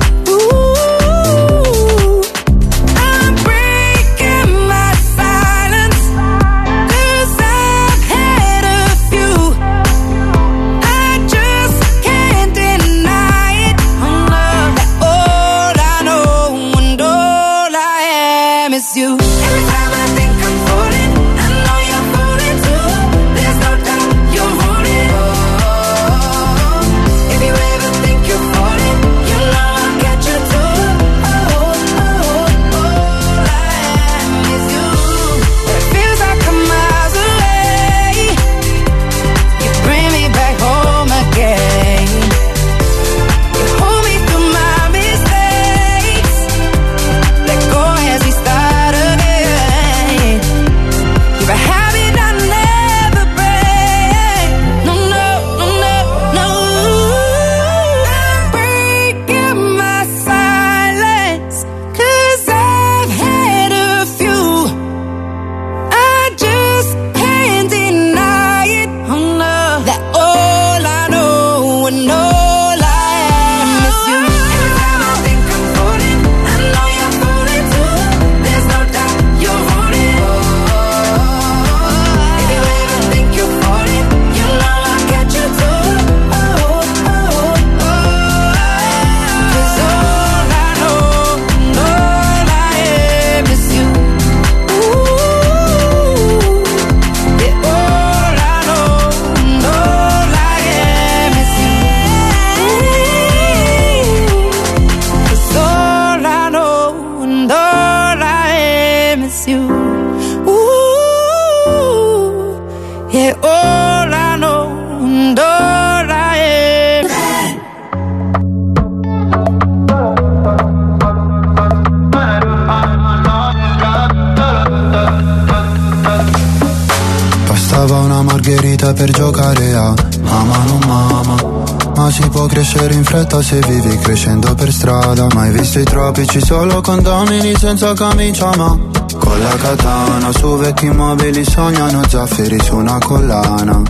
Ooh, I'm breaking my silence, 'cause I've had a few. I just can't deny it. Oh no, that all I know and all I am is you. Every time I think I'm falling, I know you're falling too. There's no doubt you're falling. Oh, if you ever think you're falling, you know I'll catch you too. Oh, oh, all I am is you. It feels like I'm miles away. You bring me back home again. You hold me through my mistakes. Let go as we start again. You're a habit I never break. No, no, no, no, no. I'm breaking my silence, 'cause I've had a few. I just can't deny it. Oh no, that all I know and all I am is you. Every time I think I'm falling, I know you're falling too. There's no doubt you're falling. Oh, if you ever think you're falling, you know I'll catch you too. Oh, oh, oh, 'cause all I know and all I am is you. Ooh, yeah, all I know and all I am is you. 'Cause all I know and all I am is you. Ooh, yeah, all I know and all I am. Bastava una margherita per giocare a mamma non mamma. Ma si può crescere in fretta se vivi crescendo per strada. Mai visto i tropici solo condomini senza camicia, ma con la katana su vecchi mobili sognano zaffiri su una collana.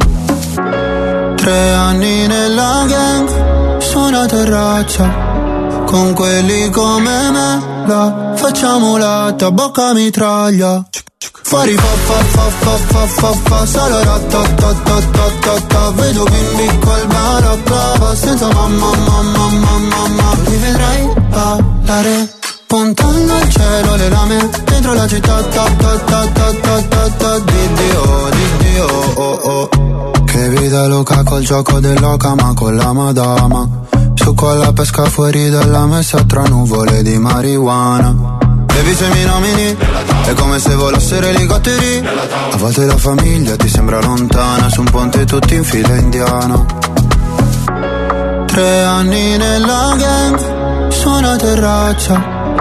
Tre anni nella gang su una terrazza con quelli come me, la facciamo latta, bocca mitraglia. Fuori fa fa fa fa fa fa fa solo ratatatatata. Vedo bimbi col balaclava senza mamma mamma mamma mamma. Mi vedrai ballare puntando al cielo le lame dentro la città ta ta ta ta ta ta ta. Di Dio, di Dio, oh oh. Che vita loca col gioco dell'oca ma con la madama. Su con la pesca fuori dalla messa tra nuvole di marijuana. Baby se mi nomini è come se volassero elicotteri. A volte la famiglia ti sembra lontana, su un ponte tutti in fila indiana. Tre anni nella gang su una terrazza,